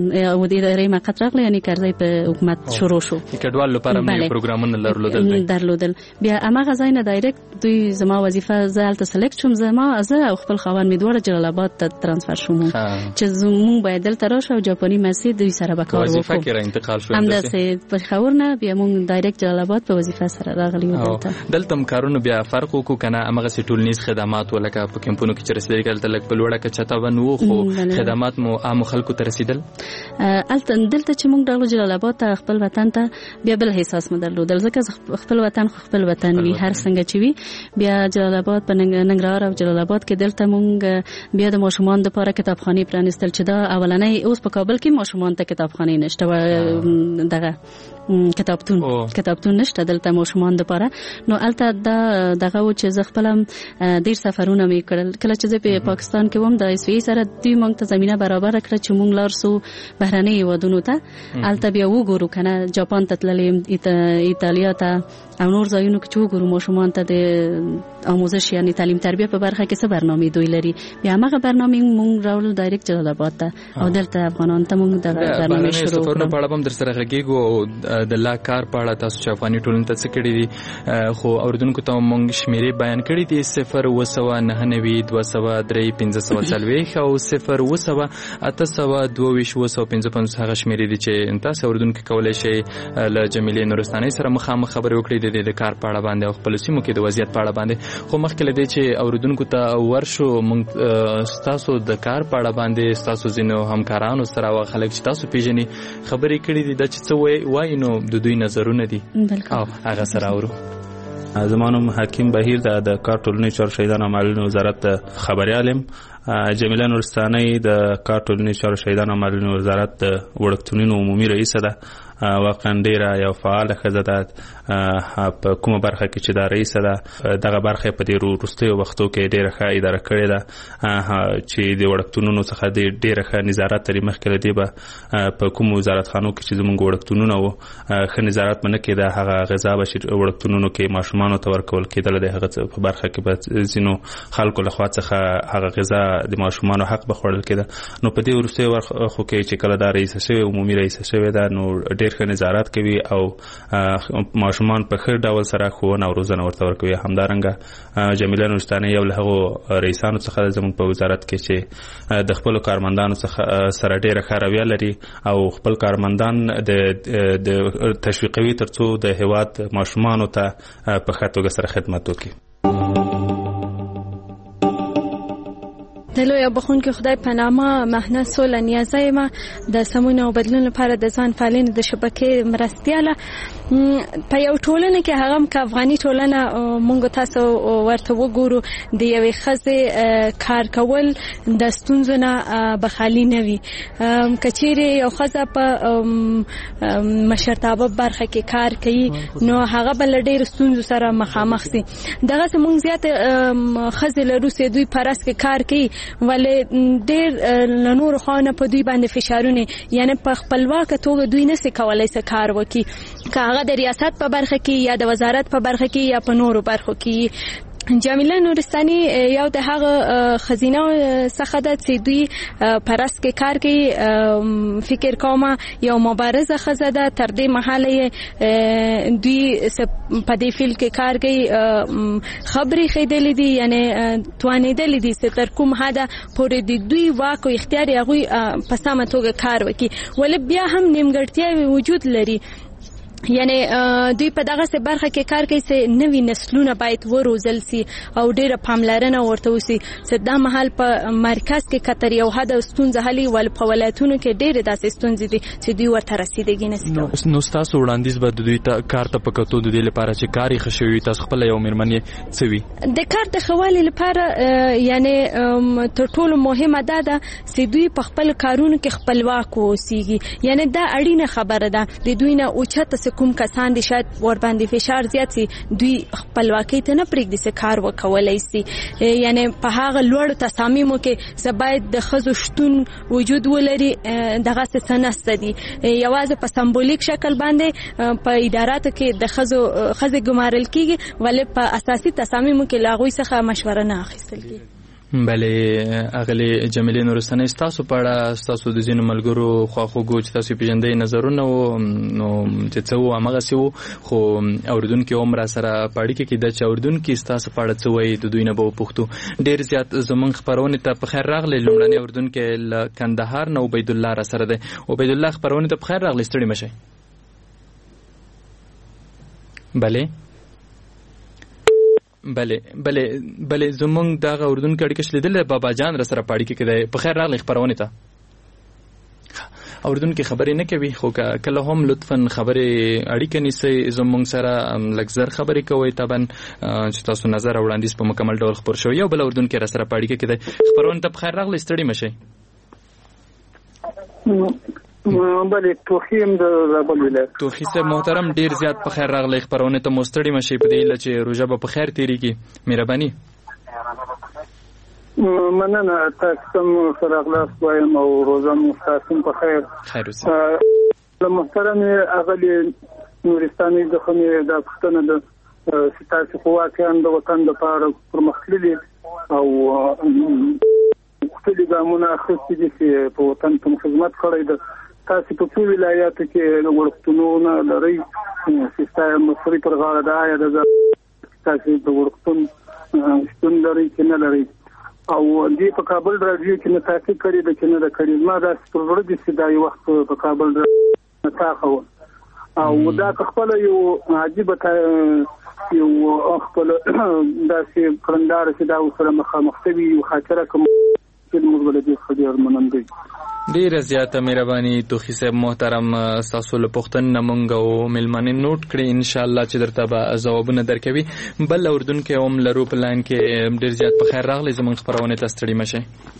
د ادارې موقت راغلی یعنې کرزی په حکومت شروع شو کډوال لپاره مې پروګرامونه درلودل درلودل بیا هماغه ځای نه ډایرکټ دوی زما وظیفه زه هلته سلیکټ شوم زما زه او خپل خاوند مې دواړه جلال آباد ته ترانسفر شوم چې زموږ باید دلته راشو او جاپاني محصې دوی سره به کار وکړو وظیفه کې را انتقال شو همداسې پېښور نه بیا موږ ډایرکټ جلال آباد په وظیفه سره راغلي وو دلته دلته هم کارونه بیا فرق وکړو که نه همغسې ټولنیز خدمات و لکه په کمپونو کې چې رسېدلي دلته لږ په لوړه کچه طبعا وو خو خدمات مو عامو خلکو ته رسېدل دلته چې موږ راغلو جلال آباد ته خپل وطن ته بیا بل احساس مو درلودل ځکه خپل وطن خو خپل وطن وي هر څنګه چې وي بیا جلال آباد په ننګرهار او جلال آباد کې دلته موږ بیا د ماشومان دپاره کتابخانې پرانیستل چې دا اولنۍ اوس په کابل کې ماشومان ته کتابخانې نشته دغه کتابتون کتابتون نشته دلته ماشومان دپاره نو هلته دا دغه و چې زه خپله ډېر سفرونه مې کړل کله چې زه په پاکستان کې وم د اس وي سره دوی موږ ته زمینه برابره کړه چې موږ لاړ سو بهرنۍ هېوادونو ته هلته بیا وګورو که نه جاپان ته تللی یم ایټالیا ته او نور ځایونو کې چې وګورو ماشومان ته د آموزش یعنې تعلیم تربیه په برخه کې څه برنامې دوی لري بیا همغه برنامې موږ راوړل ډایرکټ جلال آباد ته او دلته افغانانو ته موږ دغه برنامې شروع کړو سفرونه په اړه به هم در سره غږېږو او د لا کار په اړه تاسو چې افغاني ټولنې ته څه کړي دي خو اورېدونکو ته موږ شمېرې بیان کړي دي صفر اوه سوه نهه نوي دوه سوه درې پنځه سوه څلوېښت او صفر اوه سوه اته سوه دوه ویشت اوه سوه پنځه پنځوس هغه شمېرې دي چې تاسو اورېدونکي کولی شئ له جمیلې نورستانۍ سره مخامخ خبرې وکړئ د دې د کار په اړه باندې او خپلو سیمو کې د وضعیت په اړه باندې خو مخکې له دې چې اورېدونکو ته ورشو موږ ستاسو د کار په اړه باندې ستاسو ځینو همکارانو سره او خلک چې تاسو پېژنئ خبرې کړي دي دا چې څه وایي نو د دوی نظرونه دي او هغه سره اورو زمانم حکیم بهیر د کار ټولنې چارو شهیدان او معلولین وزارت خبريال یم. جمیله نورستانۍ د کار ټولنې چارو شهیدان او معلولین وزارت د وړکتونونو عمومي رئیسه ده. واقعا ډیره یو فعاله ښځه ده په کومه برخه کې چې دا رئیسه ده. دغه برخه په دې وروستیو وختو کې ډیره ښه اداره کړې ده چې د وړکتونونو څخه د ډیره ښه نظارت لري. مخکې له دې به په کومو وزارتخانو کې چې زموږ وړکتونونه وو ښه نظارت به نه کېده. هغه غذا به چې وړکتونونو کې ماشومانو ته ورکول کېدله د هغه په برخه کې به ځینو خلکو لخوا څخه هغه غذا د ماشومانو حق به خوړل کېده. نو په دې وروستیو برخو کې چې کله دا رئیسه شوې عمومي رئیسه شوې ده نو ډېر ښه نظارت کوي او ماشومان په ښه ډول سره ښوونه او روزنه ورته ورکوي. همدارنګه جمیله نورستانۍ یو له هغو رئیسانو څخه ده زموږ په وزارت کې چې د خپلو کارمندانو څخه سره ډېره ښه رویه لري او خپل کارمندان د تشویقوي تر څو د هېواد ماشومانو ته په ښه توګه سره خدمت وکړي. د لوی بخونکي خدای په نامه مهنه سوله نیازه یم د سمون او بدلون لپاره د ځان فعالین د شبکې مرستياله په یو ټولنه کې هغه م که افغاني ټولنه مونږ تاسو ورته وګورو د یوې ښځې کار کول د ستونزو نه بخالي نه وي. که چیرې یو ښځه په مشرتابه برخه کې کار کوي نو هغه به له ډېرو ستونزو سره مخامخ سي. دغسې مونږ زیات ښځې لرو چې دوی په رس کې کار کوي ولې ډېر له نورو خواو نه په دوی باندې فشارونه یعنې په خپلواکه توګه دوی نسي کولی څه کار وکړي که هغه د ریاست په برخه کې یا د وزارت په برخه کې یا په نورو برخو کې. جمیله نورستانۍ یو د هغه خزینه څخه ده چې دوی په رس کې کار کوي. فکر کوم یو مبارزه ښځه ده. تر دې مهاله دوی په دې فیلډ کې کار کوي خبرې ښودلې دي یعنې توانېدلې دي چې تر کوم حده پورې د دوی واک او اختیار یې هغوی په سمه توګه کار وکړي. ولې بیا هم نیمګړتیاوې وجود لري یعنی دوی په دغه څه برخه کې کار کوي چې نوي نسلونه باید وروزل سي او ډیره پاملرنه ورته وسی چې دا مهال په مرکز کې کتر یو حد ستونزه حلي ول په ولایتونو کې ډیره داسې ستونزې دي چې دوی ورته رسیدګي نشي. نو تاسو وړاندیز به دوی ته کار ته پکاتو د دې لپاره چې کاری خشوي تاسو خپل یو مرمنې څوي د کار د خوالي لپاره یعنی تر ټولو مهمه ده ده چې دوی په خپل کارونو کې خپلواک اوسيږي. یعنی دا اړینه خبره ده. د دوی نه اوچته کوم کسان دي شاید ور باندې فشار زیات سي دوی خپلواکۍ ته نه پرېږدي چې کار وکولای سي. یعنی په هغه لوړ تصامیمو کې چې باید د ښځو شتون وجود ولري دغه څه نسته دي. یوازې په سمبولیک شکل باندې په اداراتو کې د ښځو ښځې ګمارل کیږي ولې په اساسي تصامیمو کې له هغوی څخه مشوره نه اخیستل کیږي. بلې اغلی جمیلې نورستانۍ ستاسو په اړه ستاسو د ځینو ملګرو خواخوږو چې تاسو پیژندئ نظرونه وو نو چې څه وو همغسې وو خو اورېدونکي هم را سره په اړیکه کې ده چې اورېدونکي ستاسو په اړه څه وایي د دوی نه به وپوښتو. ډېر زیات زموږ خپرونې ته په خیر راغلی. لومړنی اورېدونکی له کندهار نه عبیدالله را سره دی. عبیدالله خپرونې ته په خیر راغلی ستړي مه شئ. بلې بله بله بله زمونږ دغه اردن کې اړیکه شلیدل بابا جان را سره پاړی کې دی. په خیر راغلی خبرونه ته اردن کې خبرې نه کوي خو کله هم لطفا خبرې اړیکه نیسي زمونږ سره لګزر خبرې کوي طبعا چې تاسو نظر وړاندیز په مکمل ډول خبر شو. یو بل اردن کې را سره پاړی کې دی. خبرونه ته په خیر راغلی ستړي مشي. بله توخیم د زابل ولایت توخی صاحب محترم ډیر زیات په خیر راغلی. خبرونه ته مستړي مشي په دې اله چې روزه به په خیر تیریږي. مهرباني مننه. تاسو هم سره اخلاص وایم او روزه مو تاسو په خیر خیر اوسه. محترم اغلی نورستانۍ د خمه د پښتنه د ستاسو خواکان د وطن د پاره پرمختللي او خپل ګامونه اخیستي دي چې په وطن ته خدمت کړی ده. تاسو په ټول ولایاتو کې د ورکتونونو لري سیستم مصري پر غاړه ده. یا د تاسو د ورکتون ستون لري چې نه لري او دې په کابل راډیو کې نه تاسو کړی د چې نه د کړی ما دا ستورو دي چې دا یو وخت په کابل نه تاخو او دا خپل یو عجیب یو خپل داسې کلندار چې دا سره مخامخ وي او خاطره کوم چې موږ ولې خبر منندوی ډیره زیاته مهرباني توخی صاحب محترم تاسو له پښتون نمونګ او ملمنه نوٹ کړئ ان شاء الله چې درته به جوابونه درکوي. بل اردن کې هم لرو په لاین کې ډیر زیات په خیر راغلی زمونږ خبرونه ته ستړي مشه.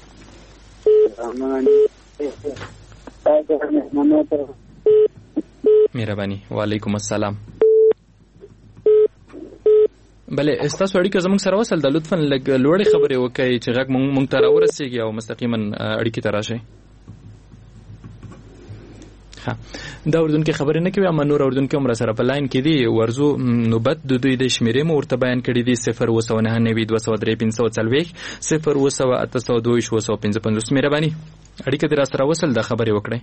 مهرباني. وعلیکم السلام. بله استاسو اړیکه زموږ سره وصل ده، لطفا لږ لوړې خبرې وکړئ چې غږ مونږ ته راورسېږي او مستقیما اړیکې ته راشئ. ها دا اردن کې خبرې نه کوي، اما نور اردن کې هم را سره په لاین کې دي. ورزو نوبت د دوی د شمیرې مو ورته بیان کړي دي صفر اوه سوه نهه نوي دوه سوه درې پنځه سوه څلوېښت صفر اوه سوه اته سوه دوه ویشت اوه سوه پنځه پنځوس. مهرباني اړیکه دې را سره وصل ده، خبرې وکړئ.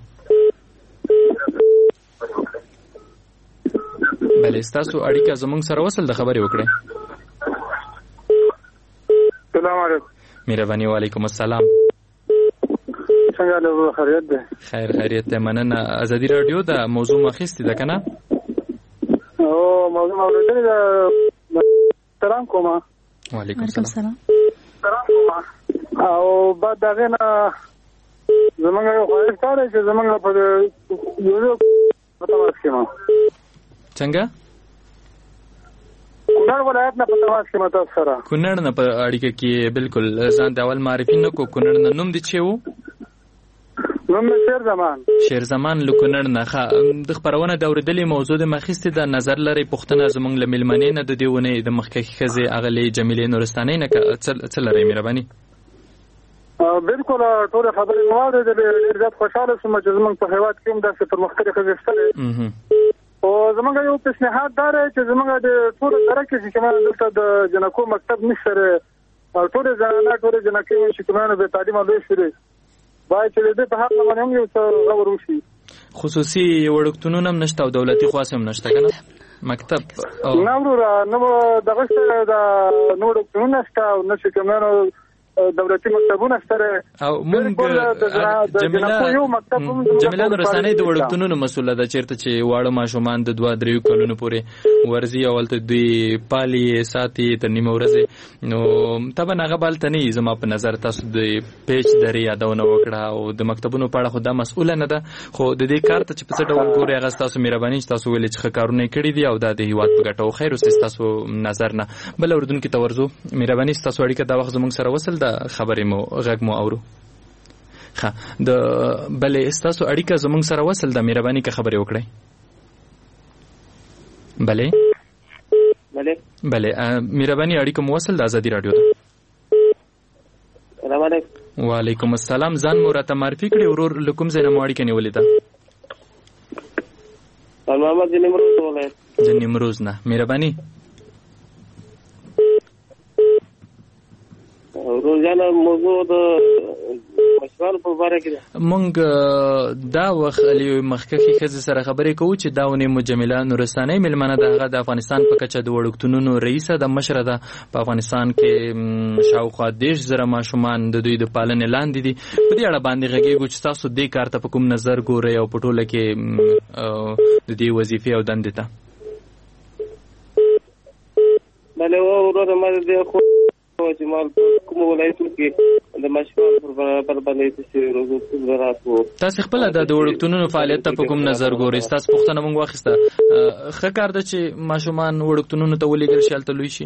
بله ستاسو اړیکه زموږ سره وصل ده، خبرې وکړئ. السلام علیکم. مهرباني. وعلیکم السلام. څنګه له خیریت ده؟ خیر خیریت ده، مننه. ازادي رادیو د موضوع مخېستې ده که نه؟ او موضوع اورېدلې ده. سلام کوم. وعلیکم السلام. سلام کوم. او بعد دغه نه زمونږ یو خواهش کاری چې زمونږ په یو په تماس کې ما څنګه کونړ ولایت نه په تماس کې ما تاسو سره کونړ نه په اړیکه کې بالکل ځان د اول معرفي نه کو. کونړ نه نوم دې چې وو؟ نوم مې شیر زمان. شیر زمان له کونړ نه. ښه د خپرونه د اورېدلې موضوع د مخېستې د نظر لرئ پوښتنه زموږ له مېلمنې نه د دې ونې د مخکښې ښځې اغلې جمیلې نورستانۍ نه څه لرئ مهرباني؟ بالکل ټول خبرې مو واورېدلې، ډېر زیات خوشحاله شوم چې زموږ په هېواد کې هم داسې پرمختللې ښځې شته. او زمونږ یو پیشنهاد دا دی چې زمونږ د ټول دره کې چې کومه دلته د جنکو مکتب نشته او ټول زنانه ټول جنکې چې کومه به تعلیم او لوي شي باید چې دې په حق باندې هم یو څه غور وشي. خصوصي وړکتونونه هم نشته او دولتي خواص هم نشته کنه مکتب او نه ورو نو دغه څه د نو وړکتونونه نشته او نشي کومه دولتي مکتبونه سره او مونږ جمیله نورستانۍ د وړکتونونو مسوله ده چیرته چې واړه ماشومان د دوه دریو کلونو پورې ورځي او هلته دوی پالي ساتي تر نیمه ورځې. نو طبعا هغه به هلته نه وي. زما په نظر تاسو د پیچ درې یادونه وکړه او د مکتبونو په اړه خو دا مسؤله نه ده، خو د دې کار ته چې په څه ډول ګورئ هغه ستاسو مهرباني چې تاسو ویلې چې ښه کارونه یې کړي دي او دا د هېواد په ګټه او خیر اوسې ستاسو نظر نه. بل اردن کې ته ورځو مهرباني ستاسو اړیکه دا وخت زموږ سره وصل د خبرې مو غږ مو اورو. ښه د بلې ستاسو اړیکه زموږ سره وصل ده، مهرباني که خبرې وکړئ. بلې بلې بلې مهرباني اړیکه مو وصل ده، ازادي رادیو ده. السلام علیکم. وعلیکم السلام. ځان مو راته معرفي کړئ ورور، له کوم ځای نه مو اړیکه نیولې ده؟ محمد د نیمروز ولایت. د نیمروز نه. مهرباني روزانه موضوع د مشوار په اړه کې مونږ دا وخت علي مخکښې ښځې سره خبرې کوو چې دا ونې مجمله نورستانۍ مېلمنه ده. هغه د افغانستان په کچه د وړکتونونو رئیسه د مشره ده. په افغانستان کې شاوخوا دېرش زره ماشومان د دوی د پالنې لاندې دي. په دې اړه باندې غږېږو چې تاسو دې کار ته په کوم نظر ګورئ او په ټوله کې د دې وظیفې او دندې ته؟ بله وروره ما د خو چې مال کوم ولایتو کې د مشوار پر باندې چې روزو راتو تاسو خپل د وړکتونونو فعالیت ته په کوم نظر ګورئ؟ تاسو پوښتنه مونږ واخیسته. ښه کار ده چې ماشومان وړکتونونو ته ولېږل شي، هلته لوی شي.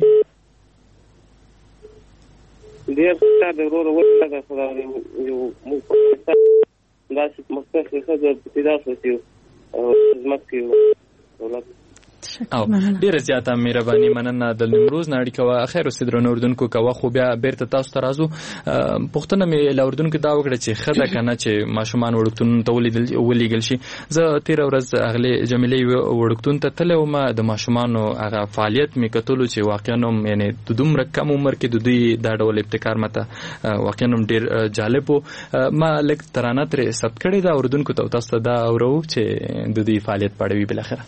ډېر ښه د وروره وکړه خدای یو موږ داسې مخکښې ښځه په پیدا شوه او خدمت کوي. او ډیره زیاته مهرباني مننه. د نیمروز نه اړیکه وه. خیر اوسې درنو اردونکو کوه خو بیا بیرته تاسو ته راځو. پوښتنه مې له اردونکو دا وکړه چې ښه ده که نه چې ماشومان وړکتونونو ته ولېږل شي. زه تېره ورځ اغلې جمیلې وړکتون ته تللی وم، د ماشومانو هغه فعالیت مې کتلو چې واقعا هم یعنې د دومره کم عمر کې د دوی دا ډول ابتکار ماته واقعا هم ډېر جالب و. ما لږ ترانه ترې ثبت کړې ده اردونکو ته، تاسو ته دا اورو چې د دوی فعالیت په اړه وي. بالاخره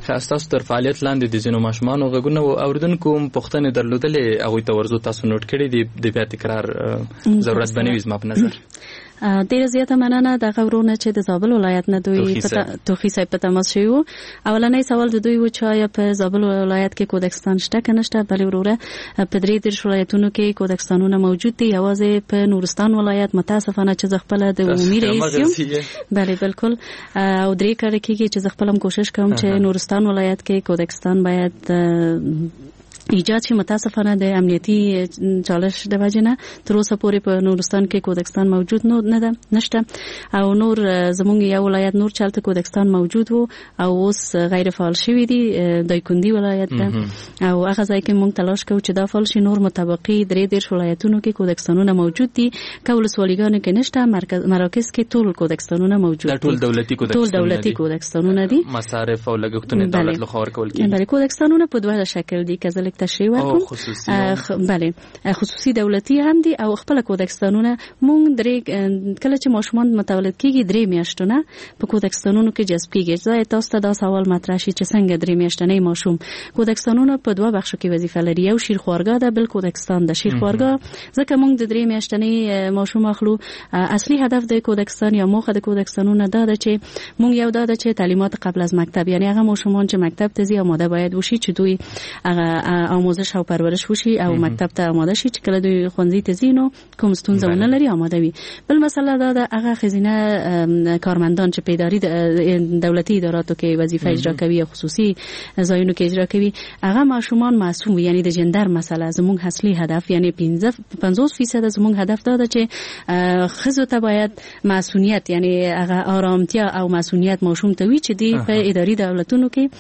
تاسو تر فعالیت لاندې د ځینو ماشومانو غږونه او اوریدونکو پوښتنې درلودلې هغوی ته ورځو تاسو نوٹ کړي دي د بیا تکرار ضرورت به نه وي زما په نظر. ډیره زیاته مننه د غورونه چې د زابل ولایت نه دوی توخی صاحب په تماس شوی وو. اولنۍ سوال د دوی و چې آیا په زابل ولایت کې کودکستان شته که نشته؟ بلې وروره په درې دېرش ولایتونو کې کودکستانونه موجود دي، یوازې په نورستان ولایت متاسفانه چې زه خپله د عمومي رئیس یم. بلې بالکل. او درې کړه کېږي چې زه خپله هم کوشش کوم چې نورستان ولایت کې کودکستان باید ایجاد شي. متاسفانه د امنیتي چالش د وجې نه تر اوسه پورې په نورستان کې کودکستان موجود نه ده نشته. او نور زمونږ یو ولایت نور چلته کودکستان موجود وو او اوس غیر فعال شوی دی، دایکندي ولایت ده. او هغه ځای کې موږ تلاش کوو چې دا فعال شي. نور مطابقي درې دېرش ولایتونو کې کودکستانونه موجود دي، که ولسوالیګانو کې نشته، مراکز کې ټول کودکستانونه موجود دي. ټول دولتي کودکستانونه ټول دولتي کودکستانونه دي، مصارف او لګښتونه دولت لخوا ورکول کېږي. بله کودکستانونه په دوه شکل دي که زه تشریح ورکړم. خصوصي بله خصوصي دولتي هم دي او خپل کودکستانونه. مونږ درې کله چې ماشومان متولد کیږي درې میاشتونه په کودکستانونو کې جذب کیږي. زه تاسو ته دا سوال مطرح شي چې څنګه درې میاشتنی ماشوم. کودکستانونه په دوه بخشو کې وظیفه لري، یو شیرخوارګاه ده، بل کودکستان ده. شیرخوارګاه ځکه مونږ د درې میاشتنی ماشوم اخلو، اصلي هدف د کودکستان یا موخه د کودکستانونو دا ده چې مونږ یو دا ده چې تعلیمات قبل از مکتب، یعنی هغه ماشومان چې مکتب ته ځي آماده باید وشي چې دوی هغه آموزش او پرورش وشي او مکتب ته آماده شي چې کله دوی ښوونځي ته ځي نو کوم ستونزه ونه لري، آماده وي. بل مسله دا ده هغه ښځینه کارمندان چې په اداري دولتي اداراتو کې وظیفه اجرا کوي یا خصوصي ځایونو کې اجرا کوي، هغه ماشومان معصوم وي. یعنی د جندر مسله زموږ اصلي هدف، یعنی پنځوس فیصد زموږ هدف دا ده چې ښځو ته باید معصومیت، یعنی هغه آرامتیا او معصومیت ماشوم ته وي چې دی په اداري دولتونو کې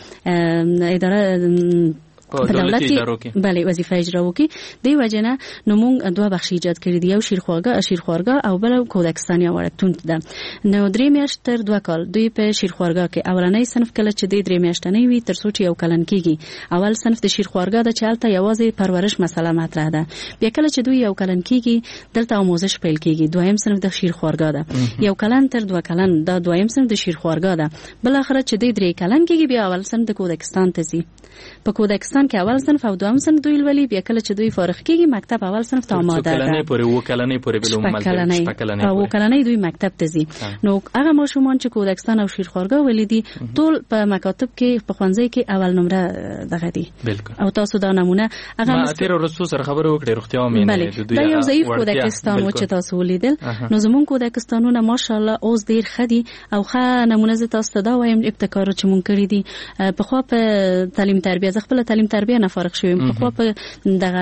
اداره په دولت کې بله وظیفه اجرا وکړي. دی وجنه نو موږ دوه بخش ایجاد کړی دي، یو شیرخوارګاه شیرخوارګاه او بل کودکستان یا وړکتون ده. نو درې میاشتې تر دوه کال دوی په شیرخوارګاه کې اولنۍ صنف کله چې دی درې میاشتنی وي تر څو چې یو کلن کېږي. اول صنف د شیرخوارګاه ده چې هلته یوازې پرورش مسله مطرح ده. بیا کله چې دوی یو کلن کېږي دلته آموزش پیل کېږي. دویم صنف د شیرخوارګاه ده، یو کلن تر دوه کلن دا دویم صنف د شیرخوارګاه ده. بل اخر چې دی درې کلن کېږي بیا اول صنف د کودکستان ته ځي. په کودکستان کې اول صنف او دویم صنف دوی ولولي. بیا کله چې دوی فارغ کېږي مکتب اول صنف ته آماده ده. کلنۍ پورې و کلنۍ پورې بل عمل شپږ کلنۍ او کلنۍ دوی مکتب ته ځي. نو هغه ماشومان چې کودکستان او شیرخوارګاه ولیدي ټول په مکاتب کې په ښوونځي کې اول نمره دغه دي. او تاسو دا نمونه هغه ما تیر ورځ سره خبرې وکړې روغتیا مې نه دا یو ضعیف کودکستان و چې تاسو ولیدل. نو زموږ کودکستانونه ماشاءالله اوس ډیر ښه دي او ښه نمونه زه تاسو ته دا وایم ابتکار چې مونږ کړی دي. په خو په تعلیم تربیه زه خپل تعلیم تربیه نه فارغ شوم. په خو په دغه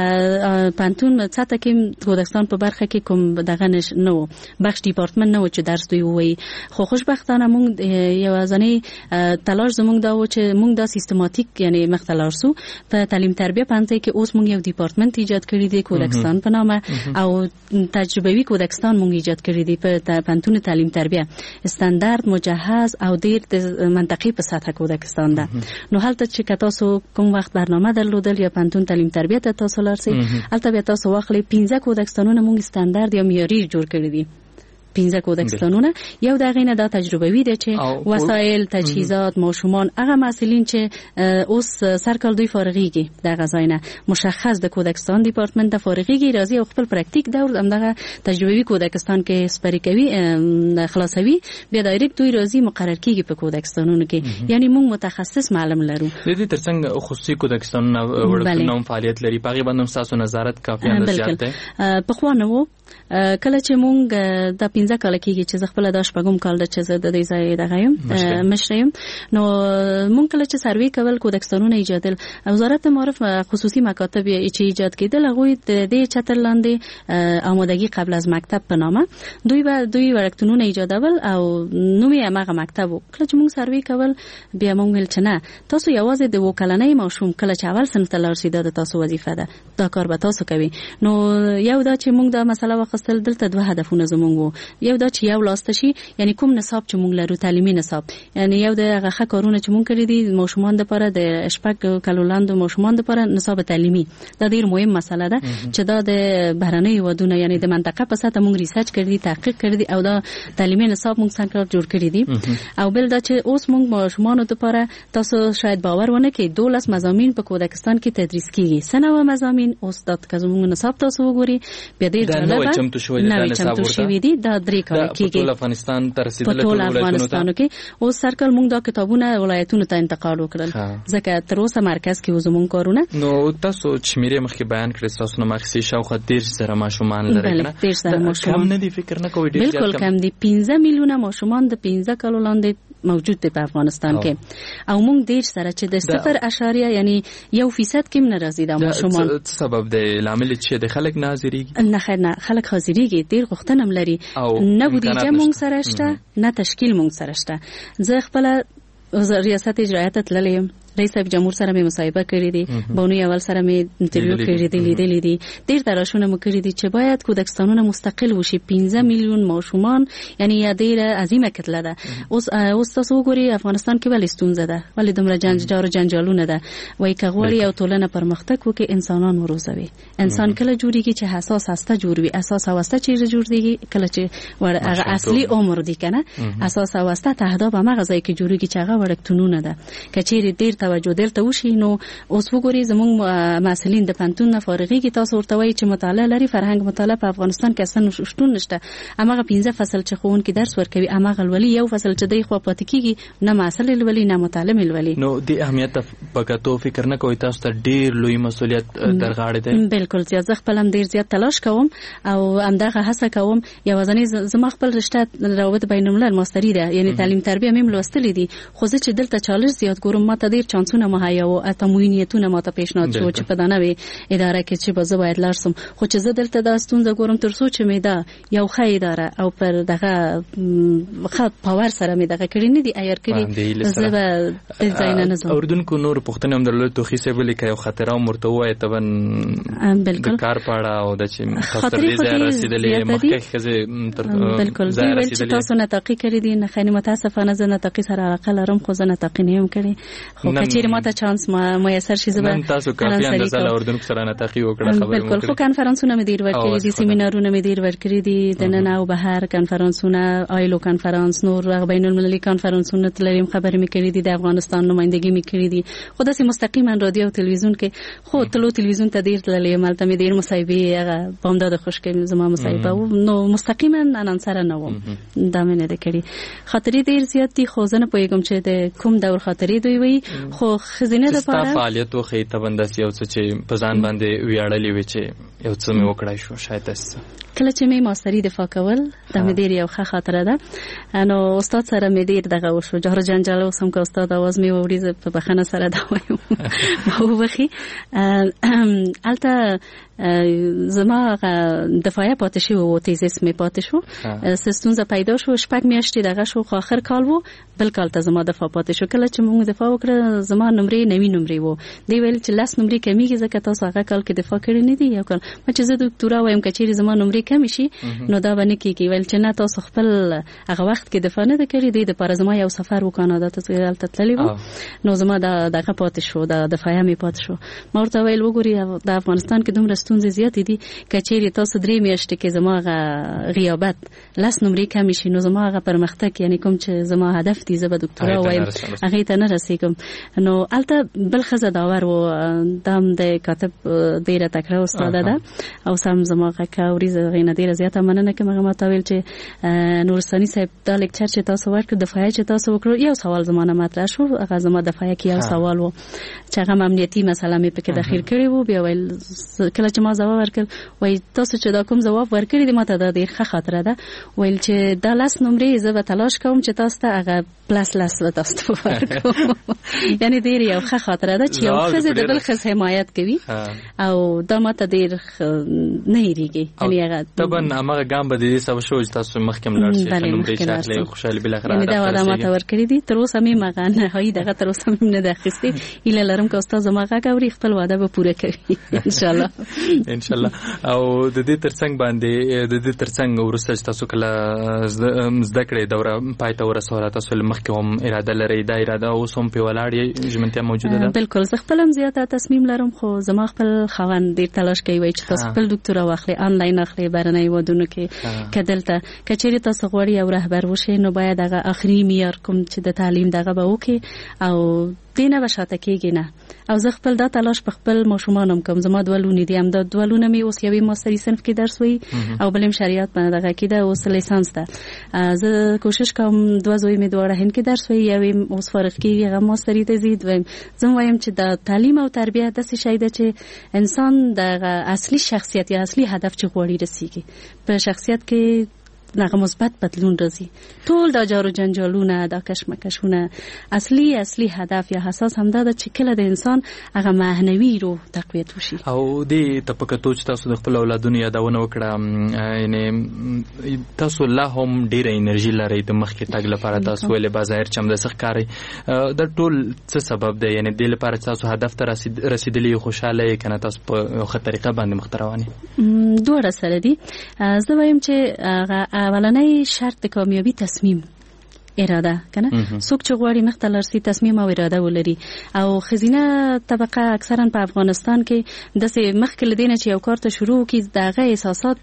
پانتون ساته کې کودکستان په برخه کې کوم دغه نو بخش ډیپارټمنټ نو چې درس دوی وایي. خو خوشبختانه مونږ یو ځنې تلاش زموږ دا و چې مونږ دا سیستماتیک یعنی مختلف سو په تعلیم تربیه پانځه کې اوس مونږ یو ډیپارټمنټ ایجاد کړی دی کودکستان په نامه او تجربوي کودکستان مونږ ایجاد کړی دی په پانتون تعلیم تربیه استاندارد مجهز او ډیر د منطقي په سطح کودکستان ده. نو هلته چې تاسو کوم وخت برنامه درلودل یا پانتون تعلیم تربیه ته تاسو لارسي هلته بیا تاسو واخلې پنځه کودکستانونه مونږ استاندارد یا معیاري جوړ کړی دي. پنځه کودکستانونه یو دغه نه دا تجربوي دي چې وسایل تجهیزات ماشومان هغه مسئولین چې اوس سرکال دوی فارغيږي دغه ځای مشخص د کودکستان ډیپارټمنټ د فارغيږي راځي او خپل پراکټیک دور همدغه تجربوي کودکستان کې سپری کوي خلاصوي بیا ډایرکټ دوی راځي مقرر کیږي په کودکستانونو کې. یعنی موږ متخصص معلم لرو. د دې ترڅنګ خصوصي کودکستانونه وړکتون فعالیت لري په غیبه نوم تاسو نظارت کافي اندازه زیات دی. په خو نو کله چې مونږ د پنځه کال کېږي چې زه خپل د شپږم کال د چې زه د دې ځای دغه یم مشریم نو مونږ کله چې سروې کول کودکستانونه ایجادل وزارت معارف خصوصي مکاتب چې ایجاد کېدل هغه د دې چتر لاندې آمادگی قبل از مکتب په نامه دوی به دوی ورکتونونه ایجادول او نومي هغه مکتب کله چې مونږ سروې کول بیا مونږ ول چې نه تاسو یوازې د وکلنۍ ماشوم کله چې اول صنف ته لاړ شئ دا تاسو وظیفه ده دا کار به تاسو کوي. نو یو دا چې مونږ دا مسله واخیستل دلته دوه هدفونه زمونږ وو. یو دا چې یو لاسته شي یعنی کوم نصاب چې مونږ لرو تعلیمي نصاب یعنی یو د هغه ښه کارونه چې مونږ کړی دي ماشومان لپاره د شپږ کلو لاندې ماشومان لپاره نصاب تعلیمي دا ډیر مهم مسله ده چې دا د بهرنۍ هیوادونو یعنی د منطقه په سطح مونږ ریسرچ کړی تحقیق کړی او دا تعلیمي نصاب مونږ څنګه جوړ کړی دي. او بل دا چې اوس مونږ ماشومان لپاره تاسو شاید باور ونه کړئ دولس مضامین په کودکستان کې تدریس کیږي. سنوه مضامین اوس د کزمون نصاب تاسو وګوري بیا ډیر جالب نوې چمتو شوی دي دا درې کال کېږي په افغانستان تر رسیدل ټول افغانستان کې اوس سرکل مونږ دا کتابونه ولایتونو ته انتقال وکړل ځکه تر اوسه مرکز کې وزمون کارونه. نو تاسو چې میرې مخکې بیان کړی تاسو نو مخکې شاوخوا ډیر سره ماشومان لري کنه ډیر سره ماشومان کم نه دي فکر نه کوئ ډیر بالکل کم دي. پنځه میلیونه ماشومان د پنځه کالو لاندې موجود دی په افغانستان کې او مونږ ډیر سره چې د صفر اشاریه یعنی یو فیصد کې نه راځي د ماشومان. سبب دی لامل چې د خلک ناظریږي نه خیر نه خلک حاضریږي ډیر غوښتنه ملري نه بودیجه مونږ سره شته نه تشکیل مونږ سره شته. زه خپل ریاست اجرایه ته تللم رئیس صاحب جمهور سره مې مصاحبه کړې دي بونی اول سره مې انټرویو کړې دي لیدلې دي ډیر تلاشونه مو کړې دي چې باید کودکستانونه مستقل وشي. پنځه میلیون ماشومان یعنی یا ډیر عظیمه کتله ده. اوس اوس تاسو وګورئ افغانستان کې ولې ستونزه ده ولې دومره جنجال او جنجالونه ده وای کغوړی او ټولنه پرمختګ وکړي انسانان وروزوي. انسان کله جوړیږي چې حساس هسته جوړوي. اساس اوسته چې جوړیږي کله چې هغه اصلي عمر دی کنه اساس اوسته تهداب هغه ځای کې جوړیږي چې هغه وړکتونونه ده کچېری ډیر توجه دلته وشي. نو اوس وګورئ زموږ مسؤلین د پنتون نه فارغيږي تاسو ورته وایي چې مطالعه لري فرهنګ مطالعه په افغانستان کې اصلا شتون نشته. امغه پنځه فصل چې خون کې درس ورکوي امغه ولي یو فصل چې دی خو پاتې کیږي نه مسله ولي نه مطالعه ولي. نو د اهمیت په تو فکر نه کوي تاسو ته ډیر لوی مسؤلیت درغاړه ده. بالکل زیات خپل هم ډیر زیات تلاش کوم او همدغه هڅه کوم. یوازنی زما خپل رشته روابط بین الملل ماستری ده یعنی تعلیم تربیه مې لوستلې دي خو زه چې دلته چالش زیات ګورم ما ته ډیر چانسونه مهیا او اتموینیتونه ما ته پیشنهاد شو چې په دانه وی اداره کې چې به باید لارسم خو چې زه دلته د ستونزه ګورم تر څو چې مې دا یو ښه اداره او پر دغه ښه پاور سره مې دغه کړی نه دی ایر کړی زه به ډیزاین نه زم. اوردونکو نور پښتنه هم درلود توخي سه بلی کوي خطر او مرتوه تبن بالکل کار پاړه او د چې خطر دې ځای رسیدلې مخکې خزه تر بالکل دی ول چې تاسو نه تحقیق کړی دي نه خني متاسفانه زه نه تحقیق سره علاقه لرم خو زه نه تحقیق نه یم کړی خو کچېر ماته چانس ما میسر شي زبر نن تاسو کافي اندازه اردن سره نه تحقیق وکړه خبره بالکل خو کانفرنسونه مې ډیر ورکړي دي سیمینارونه مې ډیر ورکړي دي د نن او بهر کانفرنسونه آیلو کانفرنس نور بین المللي کانفرنسونه تلریم خبرې مې کړې دي د افغانستان نمائندګي مې کړې دي خو داسې مستقیما رادیو او تلویزیون کې خو تلو تلویزیون ته ډیر تللې مالته مې ډیر مصاحبه هغه بامداد خوشکې زما مصاحبه نو مستقیما نن سره نه وم دا مې نه کړې خاطرې ډیر زیات دي خو زه نه پوهیږم چې د کوم ډول خاطرې دوی وي خو خزینه د پاره فعالیت او خې تبندس یو څه چې په ځان باندې ویاړلې وي چې یو څه مې وکړای شو شاید تاسو کله چې مې ماستری دفاع کول د مې ډیر یو ښه خاطره ده نو استاد سره مې ډیر دغه وشو جهر جنجال اوسم که استاد आवाज مې ووري په بخنه سره دا وایم او بخي الته زما دفاعه پاتې شو او تیزس مې پاتې شو سستونزه پیدا شو شپږ میاشتې دغه شو خو اخر کال وو بل کال ته زما دفاع پاتې شو کله چې موږ دفاع وکړه زما نمرې نوې نمرې وو دی ویل چې لاس نمرې کمیږي ځکه تاسو هغه کال کې دفاع کړی نه دی یو کال ما چې زه دکتورا وایم کچېری زما نمرې کم شي نو دا باندې کېږي ویل چې نه تاسو خپل هغه وخت کې دفاع نه کړی دی د پاره زما یو سفر وکانادا ته تلته تللی وو نو زما دا دغه پاتې شو دا دفاع مې پاتې شو ما ورته ویل وګوري د افغانستان کې دومره ستونزې زیاتې دي کچېری تاسو درې میاشتې کې زما غیابت لاس نمرې کم شي نو زما هغه پرمختګ یعنی کوم چې زما هدف دی زه به دکتورا وایم هغه ته نه رسیدم نو الته بل خزه داور و دم د کاتب ډیره تکړه استاد ده او سم زما کاوري زغې نه ډیره زیاته مننه کوم هغه ماته ویل چې نورستاني صاحب دا لیکچر چې تاسو ورکړ دفاع چې تاسو وکړو یو سوال زمانه مطرح شو هغه زما دفاع کې یو سوال و چې هغه امنیتي مسله مې پکې داخل کړی وو بیا ویل کله چې ما ځواب ورکړ وای تاسو چې دا کوم ځواب ورکړی دی ماته دا ډیر ښه خاطره ده ویل چې دا لاس نمرې زه به تلاش کوم چې تاسو ته هغه پلاس لاس و تاسو ورکوم یعنی ډیر یو ښه خاطره ده چې یو خزه د بل خزه حمایت کوي او دا ماته ډیر وخت نه هېریږي یعنی هغه طبعا هغه ګام به د دې سبب شو چې تاسو مخکې ملاړ شئ که نومرې چې اخلئ خوشحالي بالاخره یعنې دا وعده ماته ورکړې دي تر اوسه مې هغه نهایي دغه تر اوسه مې نه ده اخیستې هیله لرم که استاد زما غږ اوري خپل وعده به پوره کوي انشاءالله انشاءالله او د دې ترڅنګ باندې د دې ترڅنګ وروسته چې تاسو کله زده کړې دوره پای ته ورسوله تاسو له مخکې هم اراده لرئ دا اراده اوس هم پرې ولاړ یې ژمنتیا موجوده ده بلکل زه خپل هم زیاته تصمیم لرم خو زما خپل خاوند ډېر تلاش کوي وایي چې تاسو خپل ډاکټورا واخلئ آنلاین اخلئ بهرنۍ هېوادونو کې که دلته که چېرې تاسو غواړئ یو رهبر وشئ نو باید هغه آخري معیار کوم چې د تعلیم دغه به وکړي او دې نه به شاته کېږي نه او زه خپل دا تلاش په خپل ماشومان هم کوم زما دوه لونې دي همدا دوه لونه مې اوس یوې ماستري صنف کې درس وایي او بل هم شریعت په دغه کې ده اوس لیسانس ده زه کوشش کوم دوه زوی مې دواړه هند کې درس وایي یوې اوس فارغ کېږي هغه ماستري ته ځي دویم زه وایم چې د تعلیم او تربیه داسې شی ده چې انسان دغه اصلي شخصیت یا اصلي هدف چې غواړي رسیږي په شخصیت کې هغه مثبت بدلون راځي ټول دا جارو جنجالونه دا کشمکشونه اصلي اصلي هدف یا حساس همدا ده چې کله د انسان هغه معنوي روح تقویت وشي او دې ته په کتو چې تاسو د خپل اولادونو یادونه وکړه یعنې تاسو لا هم ډېره انرژي لرئ د مخکې تګ لپاره تاسو ولې بظاهر چې همداسې ښکارئ دا ټول څه سبب دی یعنې دې لپاره چې تاسو هدف ته رسېدلي یو خوشحاله یې که نه تاسو په یو ښه طریقه باندې مخته روان یې دواړه سره دي زه وایم چې هغه اولنی شرط د کامیابی تصمیم اراده کنه څوک چې غواړي مخته لاړ شي تصمیم او اراده ولري او خزینه طبقه اکثرا په افغانستان کې داسې مخکې له دې نه چې یو کار ته شروع کړي دغه احساسات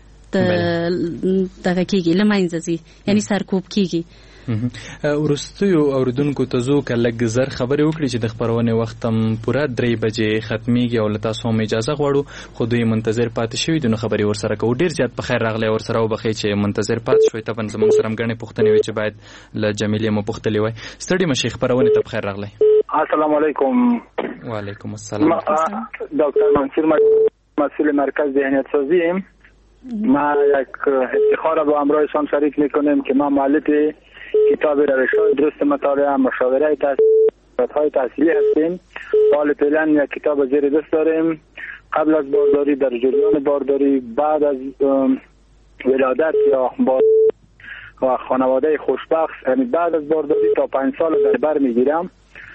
دغه کېږي له منځه ځي یعنی سرکوب کېږي وروستیو اوریدونکو ته زو که لږ زر خبرې وکړي چې د خپرونې وخت هم پوره درې بجې ختمیږي او له تاسو هم اجازه غواړو خو دوی منتظر پاتې شوي دي نو خبرې ورسره کوو ډېر زیات په خیر راغلی ورسره وبخئ چې منتظر پاتې شوي طبعا زموږ سره هم ګڼې پوښتنې وي چې باید له جمیلې مو پوښتلې وای ستړي مه شئ خپرونې ته په خیر راغلی السلام علیکم وعلیکم السلام دکتر منصور مسئول مرکز ذهنیت سازی ما یک افتخار با همراهشان شریک میکنیم که ما مؤلف کتاب روش‌های درست مطالعه مشاوره های تحصیلی هستیم. حال فعلا یک کتاب زیر دست داریم. قبل از بارداری، در جریان بارداری، بعد از ولادت یا با و خانواده خوشبخت، یعنی بعد از بارداری تا پنج سال در بر میگیرم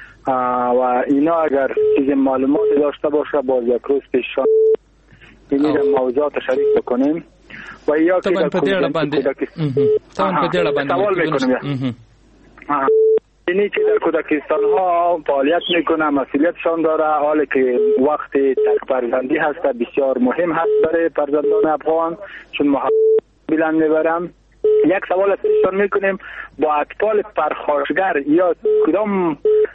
و اینا اگر چیز معلوماتی داشته باشه باز یک روز پیششان این موضوعات شریک بکنیم و یا که در سوال میکنم اینی که در کودکستان ها فعالیت میکنه مسئولیتشان داره حالی که وقت تک فرزندی هست بسیار مهم هست برای فرزندان افغان چون محبت بلند میبرم. یک سوال ازشان میکنیم با اطفال پرخاشگر یا کدام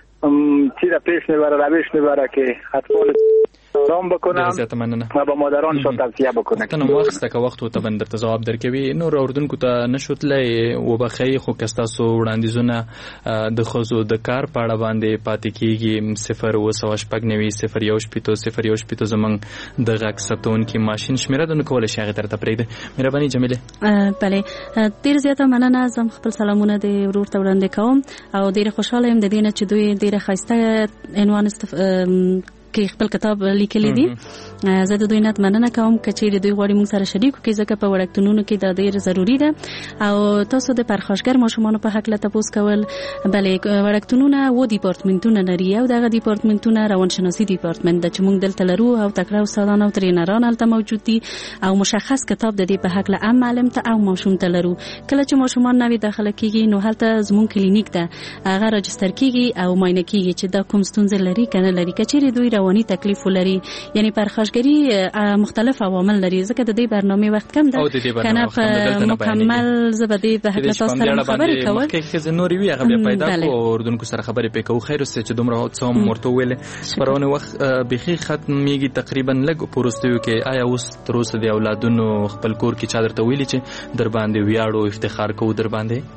چیز پیش میبره روش میبره که اطفال رام بکنم و با مادرانشان توصیه بکنم. تنم وخت که وخت ته بندر ته جواب درکوي نور اوردونکو ته نشوتلې وبخې خو کستاسو وړاندیزونه د خزو د کار پاړه باندې پاتې کیږي صفر و سو شپږ نوي صفر یو شپږ صفر یو شپږ زمنګ د غک ستون کې ماشين شمیره د کول شي غتر ته پرېده مهرباني جمیله. بله ډیر زیاته مننه زم خپل سلامونه د ورور ته وړاندې کوم او ډیر خوشاله يم د دې نه چې دوی ډیر خاصه عنوان است کې خپل کتاب لیکلی دی. زه د دوی نه مننه کوم چې چیرې دوی غواړي موږ سره شریک کړي ځکه په وړکتونونو کې دا ډیر ضروری ده او تاسو د پرخاشګر ماشومان په حق له تاسو کول بلې وړکتونونه و ډیپارټمنټونه لري او دغه ډیپارټمنټونه روانشناسي ډیپارټمنټ د چې موږ دلته لرو او تکړه استادان او ترینران هلته موجود دي او مشخص کتاب د دې په حق له ام معلم ته او ماشوم ته لرو. کله چې ماشومان نوي داخله کیږي نو هلته زموږ کلینیک ده هغه رجستر کیږي او معاینه کیږي چې دا کوم ستونزه لري کنه لري کچېری دوی رواني تکلیف لري یعنی پرخاشګری مختلف عوامل لري ځکه د دې برنامه وخت کم ده کنه په مکمل زبدي په حق تاسو سره خبرې کول کې چې نور وی هغه بیا پیدا کو اردوونکو سره خبرې پکو خیر اوسه چې دومره څو مرته ویل پرونه وخت بخي ختميږي تقریبا لګ پروستیو کې آیا اوس تر اوسه د اولادونو خپل کور کې چا درته ویلي چې در باندې ویاړو افتخار کوو در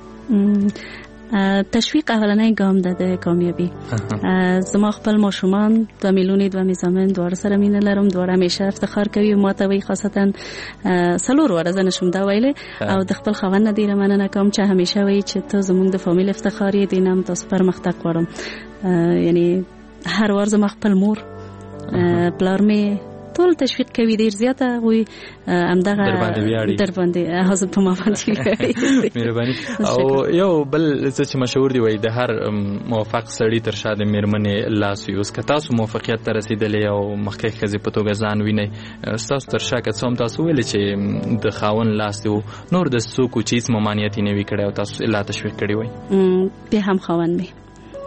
باندې تشویق اولنۍ ګام ده د کامیابی. زما خپل ماشومان د میلونې دوه میزامن دوه سره مینه لرم دوه همیشه افتخار کوي ما ته وی خاصتا سلور ورځ نشم دا ویلې او د خپل خوند ډیره مننه کوم چې همیشه وی چې ته زموږ د فامیل افتخار یې دینم تاسو پرمختګ غواړم یعنی هر ورځ ما خپل مور پلار می ټول تشویق کوي ډیر زیاته غوي همدغه در باندې ویاړي در باندې هغه په ما باندې ویاړي مهرباني. او یو بل څه چې مشهور دی وای د هر موفق سړی تر شا د میرمنې لاس وي. اوس که تاسو موفقیت ته رسیدلې او مخکې ښځې په توګه ځان وینئ ستاسو تر شا که څه هم تاسو ویلې چې د خاوند لاس دی نور د څوک چې هېڅ ممانعت یې نه وي کړی او تاسو لا تشویق کړی وای بیا هم خاوند مې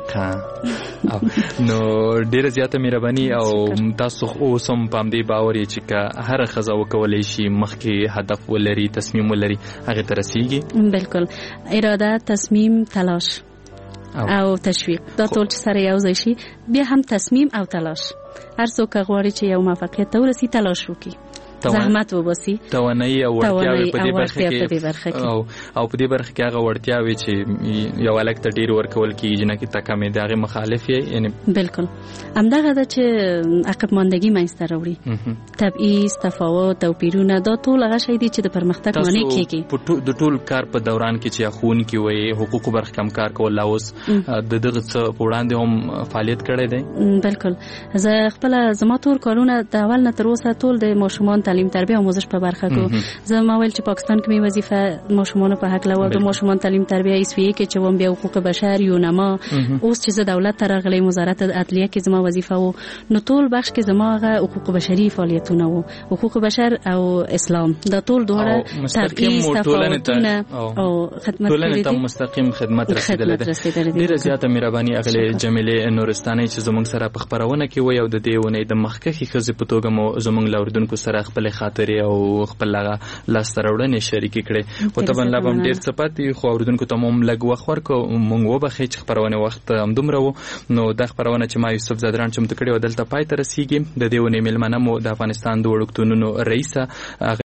نو ډیره زیاته مهرباني. او تاسو اوس هم په همدې باور یې چې که هره ښځه وکولی شي مخکې هدف ولري تصمیم ولري هغې ته رسیږي. بلکل اراده تصمیم تلاش او تشویق دا ټول چې سره یو ځای شي بیا هم تصمیم او تلاش. هر څوک غواړي چې یو موفقیت ته ورسي تلاش وکړي زحمت وباسي توانایي او وړتیاوې په دې برخه کې او او په دې برخه کې هغه وړتیاوې چې یو الګ ته ډیر ورکول کیږي نه کې تکمه دغه مخالف یې یعنی بالکل همدغه د چې عقب ماندګي مینځته راوړي تبعیض تفاوت او پیرونه دا ټول هغه شی دي چې د پرمختګ معنی کیږي. د ټول کار په دوران کې چې خون کې وي حقوق برخه کم کار کول اوس د دغه څه په وړاندې هم فعالیت کړی دی. بالکل زه خپل زما ټول کارونه د اول نه تر اوسه ټول د ماشومان تعلیم تربیه او آموزش په برخه کې زه ما ویل چې پاکستان کې مې وظیفه ماشومان په حق لوه د ماشومان تعلیم تربیه ایسویه کې چې وم بیا حقوق بشر یو نما اوس چې زه دولت ته راغلی وزارت عدلیه کې زما وظیفه وو نو ټول بخش کې زما هغه حقوق بشري فعالیتونه وو حقوق بشر او اسلام دا ټول دوړه تبعیض تفاوتونه او خدمت ټولنې ته مستقیم خدمت رسیدل دي. ډیره زیاته مهرباني اغلی جمیله نورستاني چې زموږ سره په خبرونه کې وي او د دې ونې د مخکې ښځې په توګه مو زموږ لاوردونکو سره خپل خاطرې او خپل هغه لاسته راوړنې شریکې کړې. خو طبعا لا به هم ډېر څه پاتې خو اورېدونکو ته مو هم لږ وخت ورکړو موږ وبښئ چې خپرونې وخت همدومره و. نو دا خپرونه چې ما یوسف زادران چمتو کړې وه دلته پای ته رسیږي. د دې ونې مېلمنه مو د افغانستان د وړکتونونو رئیسه